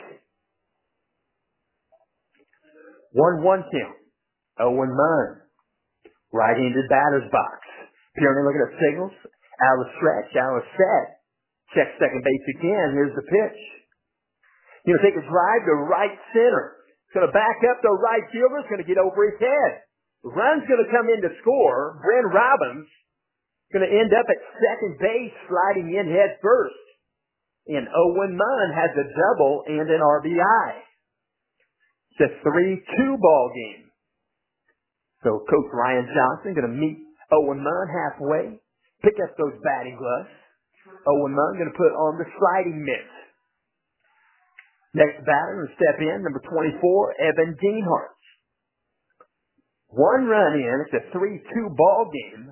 1-1 count. Owen Munn. Right-handed batter's box. Peering looking at signals. Out of the stretch, out of the set. Check second base again. Here's the pitch. He'll take a drive to right center. It's going to back up the right fielder. It's going to get over his head. The run's going to come in to score. Bryn Robbins going to end up at second base, sliding in head first. And Owen Munn has a double and an RBI. It's a 3-2 ball game. So Coach Ryan Johnson going to meet Owen Munn halfway, pick up those batting gloves. Owen Munn going to put on the sliding mitt. Next batter to step in, number 24, Evan Dienhart. One run in. It's a 3-2 ball game.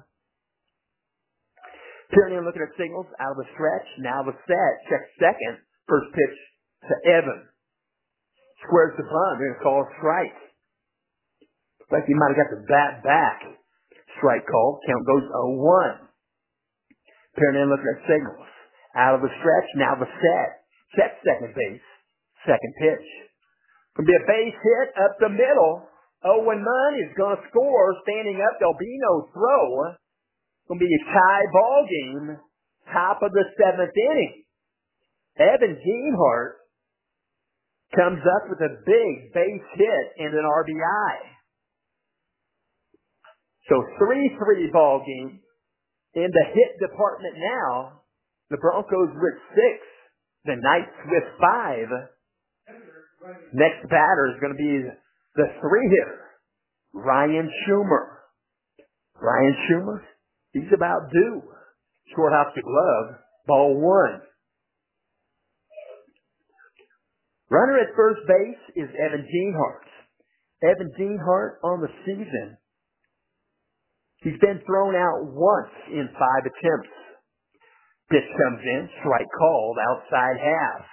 Peering in, looking at signals, out of the stretch, now the set, check second, first pitch to Evan. Squares the bunt, they're going to call a strike. Looks like he might have got the bat back. Strike call, count goes 0-1. Peering in, looking at signals, out of the stretch, now the set, check second base, second pitch. Going to be a base hit up the middle. Owen Munn is going to score, standing up, there'll be no throw. It's going to be a tie ball game, top of the seventh inning. Evan Dienhart comes up with a big base hit and an RBI. So 3-3 ball game. In the hit department now, the Broncos with 6, the Knights with 5. Next batter is going to be the 3-hitter, Ryan Schumer. Ryan Schumer, he's about due. Short hops the glove, ball 1. Runner at first base is Evan Dienhart. Evan Dienhart on the season, he's been thrown out once in 5 attempts. Pitch comes in, strike called, outside half.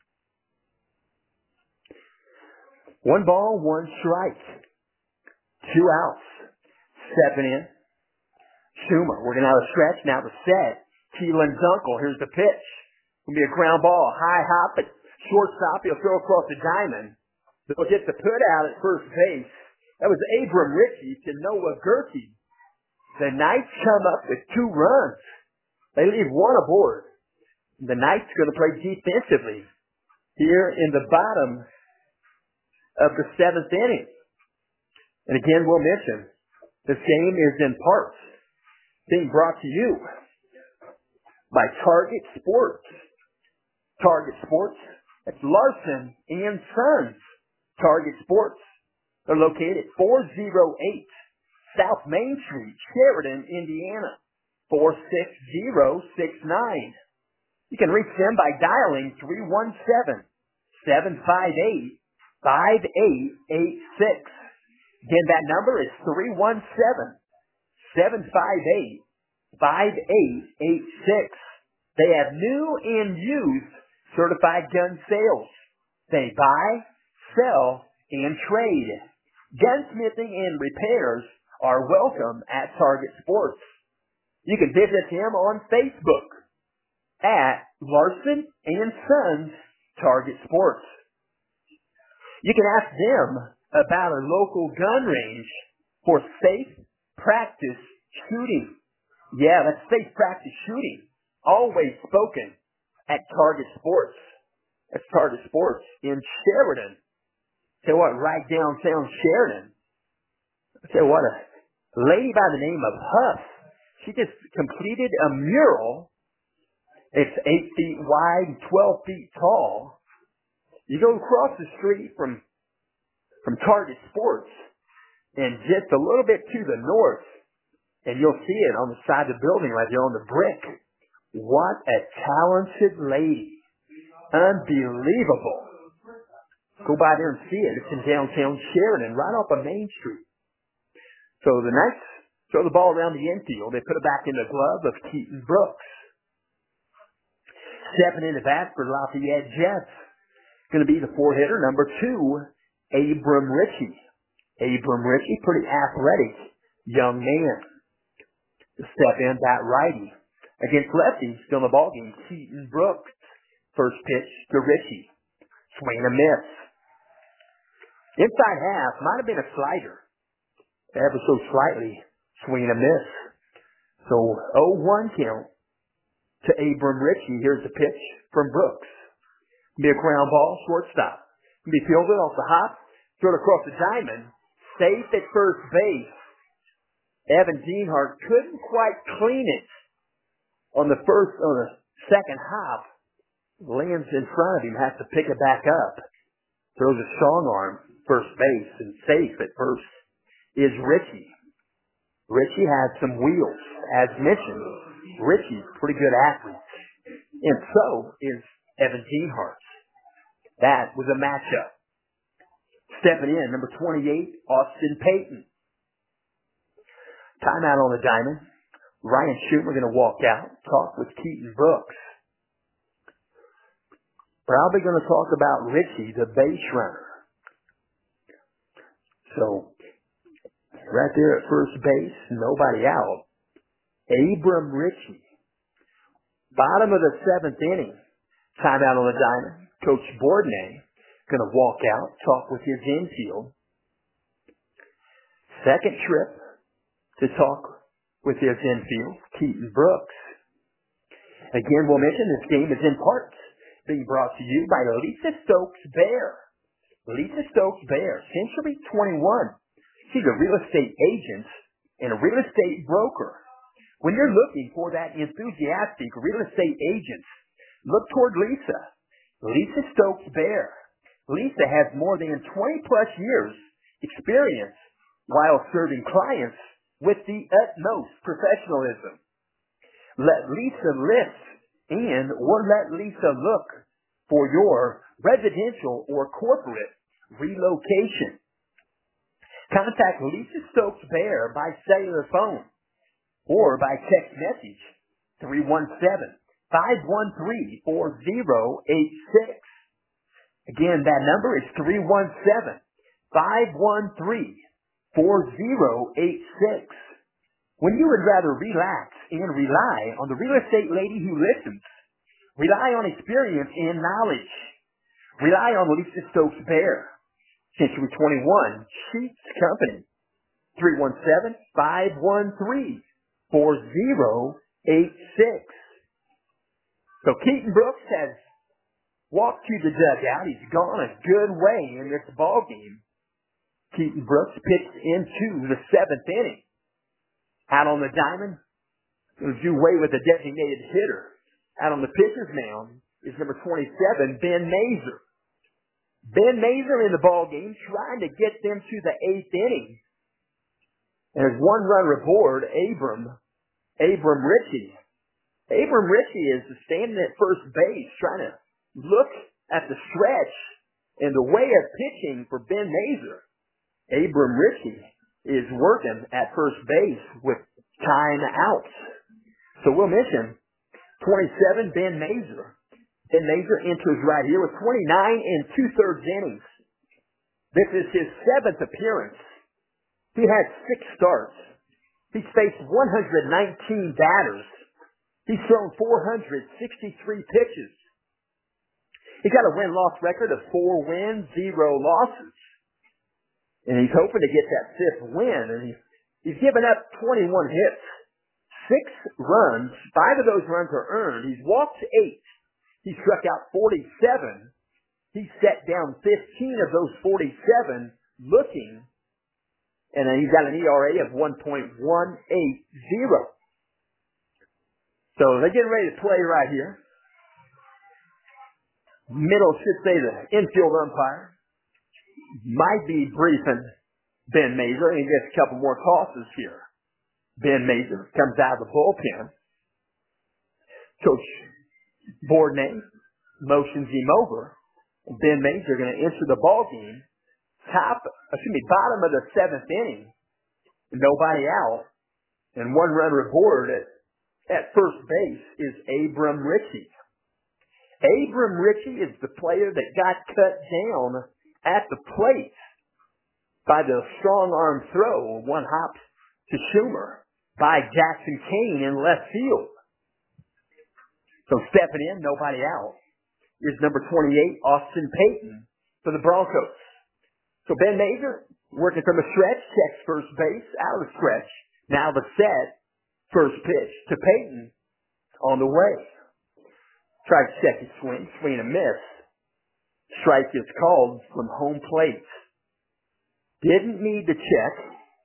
1 ball, 1 strike. 2 outs. Stepping in, Schumer, working out a stretch, now the set. Keelan's uncle, here's the pitch. Gonna be a ground ball, high hop at shortstop, he'll throw across the diamond. They'll get the put out at first base. That was Abram Ritchie to Noah Gerke. The Knights come up with 2 runs. They leave 1 aboard. The Knights going to play defensively here in the bottom of the 7th inning. And again, we'll mention, this game is in parts being brought to you by Target Sports. Target Sports, that's Larson and Sons. Target Sports. They're located at 408 South Main Street, Sheridan, Indiana, 46069. You can reach them by dialing 317-758-5886. Again, that number is 317-758-5886. They have new and used certified gun sales. They buy, sell, and trade. Gunsmithing and repairs are welcome at Target Sports. You can visit him on Facebook at Larson and Sons Target Sports. You can ask them about a local gun range for safe practice shooting. Yeah, that's safe practice shooting. Always spoken at Target Sports. That's Target Sports in Sheridan. Tell you what, right downtown Sheridan. Tell you what, a lady by the name of Huff, she just completed a mural. It's 8 feet wide, 12 feet tall. You go across the street from Target Sports and just a little bit to the north, and you'll see it on the side of the building right there on the brick. What a talented lady. Unbelievable. Go by there and see it. It's in downtown Sheridan, right off of Main Street. So the Knights throw the ball around the infield. They put it back in the glove of Keaton Brooks. Stepping into bat for Lafayette Jets, going to be the 4-hitter, number 2, Abram Ritchie. Abram Ritchie, pretty athletic young man. To step in, bat righty. Against lefties, still in the ballgame, Keaton Brooks. First pitch to Richie. Swing and a miss. Inside half, might have been a slider. Ever so slightly. Swing and a miss. So 0-1 count to Abram Richie. Here's the pitch from Brooks. Be a ground ball, shortstop. Be fielded off the hop, thrown across the diamond. Safe at first base. Evan Dienhart couldn't quite clean it on the second hop. Lands in front of him, has to pick it back up. Throws a strong arm, first base, and safe at first is Richie. Richie has some wheels. As mentioned, Richie's a pretty good athlete. And so is Evan Dienhart. That was a matchup. Stepping in, number 28, Austin Payton. Timeout on the diamond. Ryan Schumer going to walk out, talk with Keaton Brooks. Probably going to talk about Richie, the base runner. So, right there at first base, nobody out. Abram Richie. Bottom of the seventh inning. Timeout on the diamond. Coach Bourdonnais going to walk out, talk with his infield. Second trip to talk with his infield, Keaton Brooks. Again, we'll mention this game is in part being brought to you by Lisa Stokes Bear. Lisa Stokes Bear, Century 21. She's a real estate agent and a real estate broker. When you're looking for that enthusiastic real estate agent, look toward Lisa. Lisa Stokes Bear. Lisa has more than 20 plus years experience while serving clients with the utmost professionalism. Let Lisa list or let Lisa look for your residential or corporate relocation. Contact Lisa Stokes Bear by cellular phone or by text message 317-513-4086. Again, that number is 317-513-4086. When you would rather relax and rely on the real estate lady who listens, rely on experience and knowledge, rely on Lisa Stokes Bear, Century 21, Sheets Company, 317-513-4086. So Keaton Brooks has walked to the dugout. He's gone a good way in this ball game. Keaton Brooks pitched into the seventh inning. Out on the diamond, going to do away with the designated hitter. Out on the pitcher's mound is number 27, Ben Mazer. Ben Mazer in the ball game trying to get them to the eighth inning. And there's one runner aboard, Abram Richie. Abram Richie is standing at first base trying to look at the stretch and the way of pitching for Ben Mazer. Abram Richie is working at first base with time outs. So we'll mention 27, Ben Mazer. Ben Mazer enters right here with 29 and 2/3 innings. This is his seventh appearance. He had 6 starts. He's faced 119 batters. He's thrown 463 pitches. He got a win-loss record of 4 wins, 0 losses. And he's hoping to get that 5th win. And he's given up 21 hits, 6 runs. 5 of those runs are earned. He's walked 8. He struck out 47. He set down 15 of those 47 looking. And then he's got an ERA of 1.180. So they're getting ready to play right here. Middle should say the infield umpire might be briefing Ben Mazer, and he gets a couple more tosses here. Ben Mazer comes out of the bullpen. Coach Bourdonnais motions him over. And Ben Mazer going to enter the ball game. Bottom of the 7th inning. Nobody out. And 1 runner aboard at first base is Abram Richie. Abram Richie is the player that got cut down at the plate by the strong arm throw, 1 hop to Schumer by Jackson Kane in left field. So stepping in, nobody out, is number 28, Austin Payton for the Broncos. So Ben Major, working from a stretch, checks first base, out of the stretch. Now the set, first pitch to Payton on the way. Tried to check his swing, swing and a miss. Strike is called from home plate. Didn't need to check.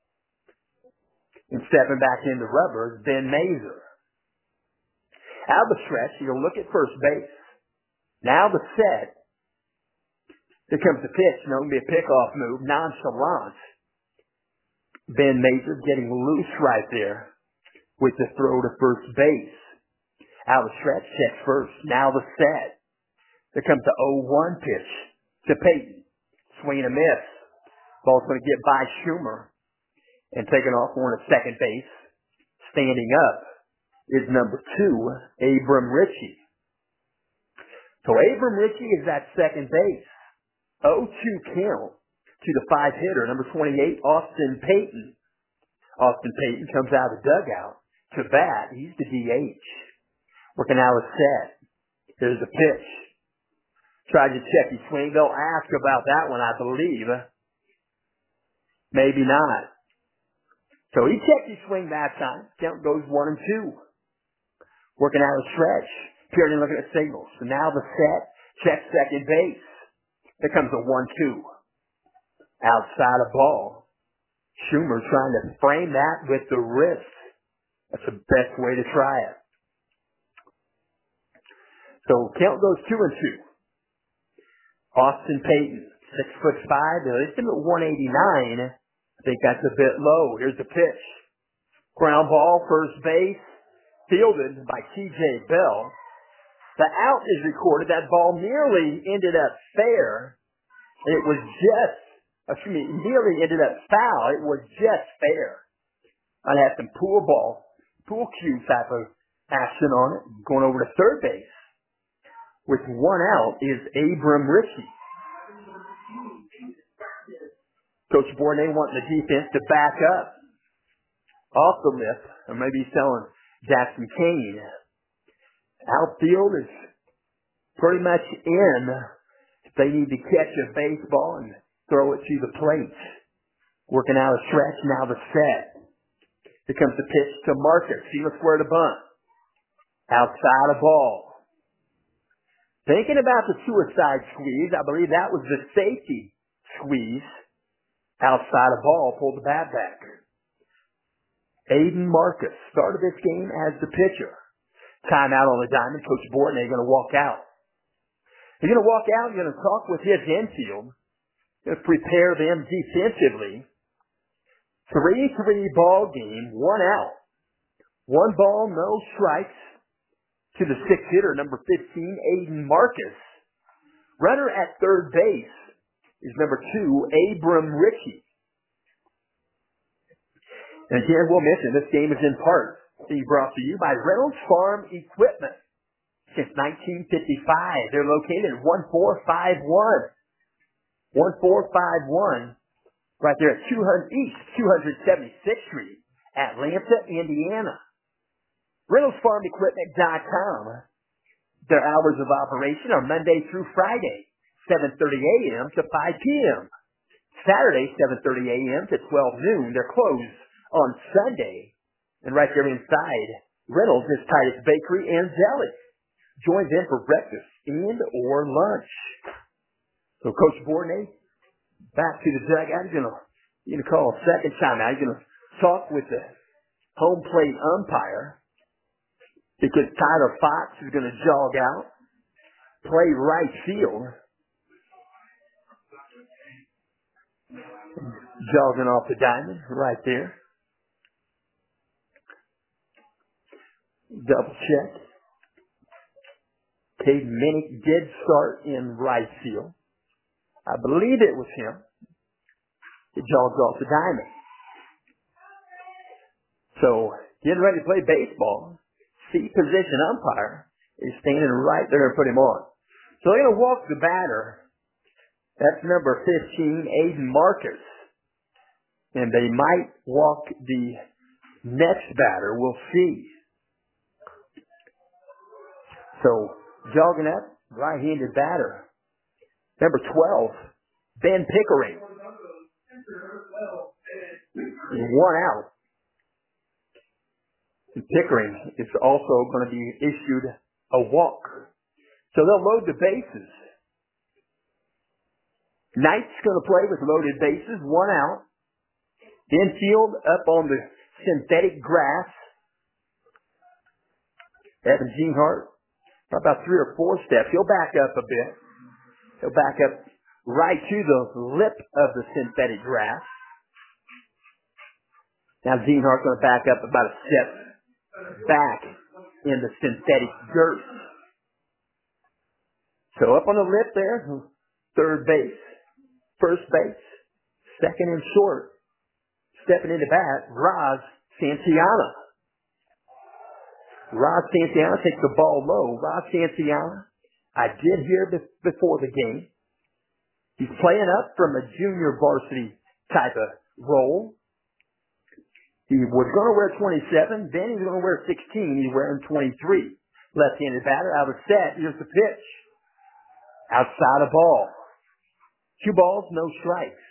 And stepping back in the rubber is Ben Major. Out of the stretch, he'll look at first base. Now the set. Here comes the pitch. No, it'll be a pickoff move. Nonchalant. Ben Major getting loose right there with the throw to first base. Out of the stretch, checks first. Now the set. Here comes the 0-1 pitch to Payton. Swing and a miss. Ball's going to get by Schumer and taken off on at second base. Standing up is number 2, Abram Ritchie. So Abram Ritchie is at second base. 0-2 count to the 5-hitter, number 28, Austin Payton. Austin Payton comes out of the dugout to bat. He's the DH. Working out a set. Here's the pitch. Tried to check his swing. They'll ask about that one, I believe. Maybe not. So he checked his swing that time. Count goes 1-2. Working out a stretch. Peering and looking at signals. So now the set. Check second base. Here comes a 1-2. Outside of ball. Schumer trying to frame that with the wrist. That's the best way to try it. So count goes 2-2. Austin Payton, 6'5", he's at 189. I think that's a bit low. Here's the pitch. Ground ball, first base, fielded by T.J. Bell. The out is recorded. That ball nearly ended up fair. It was nearly ended up foul. It was just fair. I'd have some pool cue type of action on it. Going over to third base with one out is Abram Ritchie. Coach Bournet wanting the defense to back up off the lip, or maybe he's telling Jackson Kane. Outfield is pretty much in. If they need to catch a baseball and throw it to the plate. Working out a stretch, now the set. Here comes the pitch to Marcus. He looks where to bunt. Outside of ball. Thinking about the suicide squeeze, I believe that was the safety squeeze. Outside of ball, pulled the bat back. Aiden Marcus started this game as the pitcher. Timeout on the diamond. Coach Bournet going to walk out. He's going to walk out. He's going to talk with his infield. Going to prepare them defensively. 3-3 ball game. One out. One ball, no strikes. To the 6-hitter, number 15, Aiden Marcus. Runner at third base is number 2, Abram Ritchie. And again, we'll mention this game is in part being brought to you by Reynolds Farm Equipment. Since 1955, they're located at 1451. 1451, right there at East 276th Street, Atlanta, Indiana. ReynoldsFarmEquipment.com. Their hours of operation are Monday through Friday, 7:30 a.m. to 5 p.m. Saturday, 7:30 a.m. to 12 noon. They're closed on Sunday. And right there inside, Reynolds is Titus Bakery and Deli. Join them for breakfast and or lunch. So Coach Bournet, back to the dugout. He's going to call a second timeout. He's going to talk with the home plate umpire because Tyler Fox is going to jog out, play right field. Jogging off the diamond right there. Double check. Caden Minnick did start in right field. I believe it was him. He jogged off the diamond. So, getting ready to play baseball. Seat position umpire is standing right there and put him on. So they're going to walk the batter. That's number 15, Aiden Marcus. And they might walk the next batter. We'll see. So, jogging up, right-handed batter. Number 12, Ben Pickering. 1 out. And Pickering is also going to be issued a walk. So they'll load the bases. Knight's going to play with loaded bases, 1 out. Infield up on the synthetic grass. Evan Geinhart, about 3 or 4 steps. He'll back up a bit. He'll back up right to the lip of the synthetic grass. Now Geinhart's going to back up about a step back in the synthetic dirt. So up on the lip there, third base, first base, second and short. Stepping into bat, Roz Santillana. Roz Santillana takes the ball low. Roz Santillana, I did hear before the game. He's playing up from a junior varsity type of role. He was going to wear 27, then he was going to wear 16. He's wearing 23. Left-handed batter, out of set. Here's the pitch. Outside a ball. 2 balls, no strikes.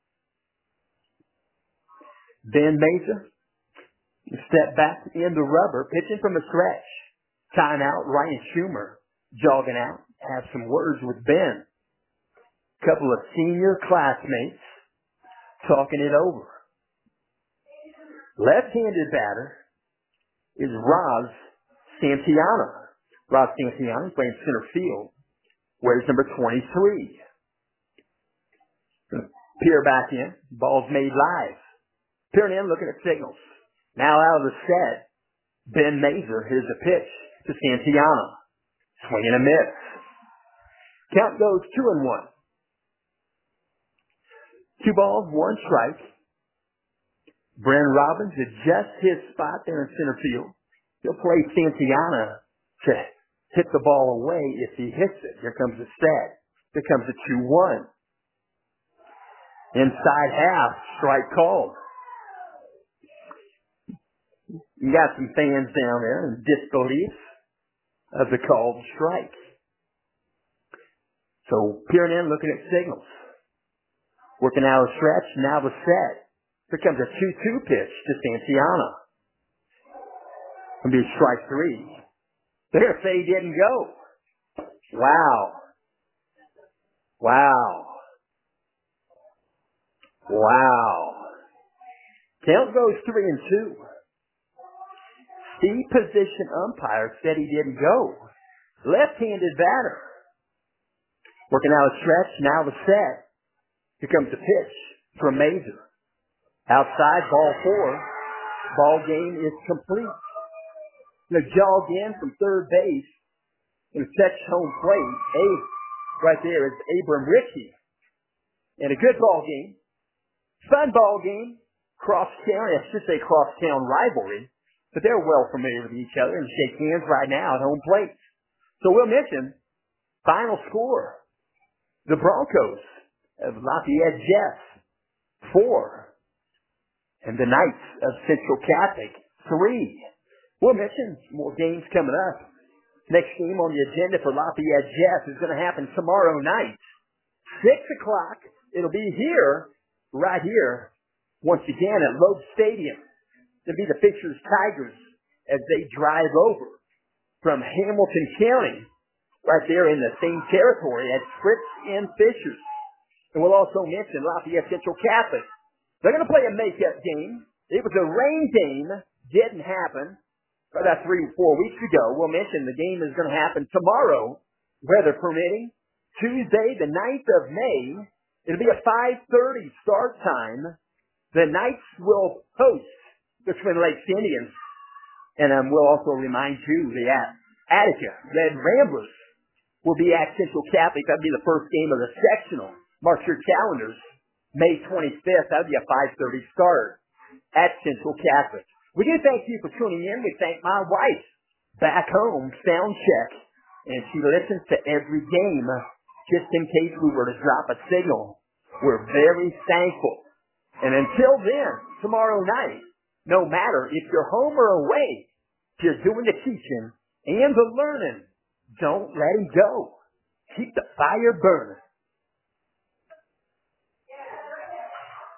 Ben Mesa, step back in the rubber, pitching from the stretch. Timeout, Ryan Schumer, jogging out. Have some words with Ben. Couple of senior classmates talking it over. Left-handed batter is Roz Santillana. Roz Santillana playing center field. Wears number 23. Peer back in. Ball's made live. Peering in, looking at signals. Now out of the set, Ben Mazer. Here's the pitch to Santillana. Swing and a miss. Count goes 2-1. 2 balls, 1 strike. Bren Robbins adjusts his spot there in center field. He'll play Santillana to hit the ball away if he hits it. Here comes the set. Here comes the 2-1. Inside half, strike called. You got some fans down there in disbelief of the called strike. So peering in, looking at signals. Working out a stretch, now the set. Here comes a 2-2 pitch to Santillana. It'll be strike 3. They're going to say he didn't go. Wow. Wow. Wow. Count goes 3-2. The position umpire said he didn't go. Left-handed batter. Working out a stretch, now the set. Here comes the pitch from Mazer. Outside, ball 4. Ball game is complete. Going to jog in from third base and fetch home plate. Right there is Abram Ritchie. And a good ball game. Fun ball game. Cross-town, I should say cross-town rivalry. But they're well familiar with each other and shake hands right now at home plate. So we'll mention final score. The Broncos of Lafayette Jeff, 4. And the Knights of Central Catholic, 3. We'll mention more games coming up. Next game on the agenda for Lafayette Jeff is going to happen tomorrow night. 6 o'clock. It'll be here, right here, once again at Loeb Stadium. It'll be the Fishers Tigers as they drive over from Hamilton County, right there in the same territory as Fritz and Fishers. And we'll also mention Lafayette Central Catholic. They're going to play a makeup game. It was a rain game. Didn't happen about 3 or 4 weeks ago. We'll mention the game is going to happen tomorrow, weather permitting. Tuesday, the 9th of May. It'll be a 5:30 start time. The Knights will host the Twin Lakes Indians. And we'll also remind you the Attica Red Ramblers will be at Central Catholic. That'll be the first game of the sectional. Mark your calendars. May 25th, that'll be a 5:30 start at Central Catholic. We do thank you for tuning in. We thank my wife back home, sound check, and she listens to every game just in case we were to drop a signal. We're very thankful. And until then, tomorrow night, no matter if you're home or away, you're doing the teaching and the learning. Don't let him go. Keep the fire burning.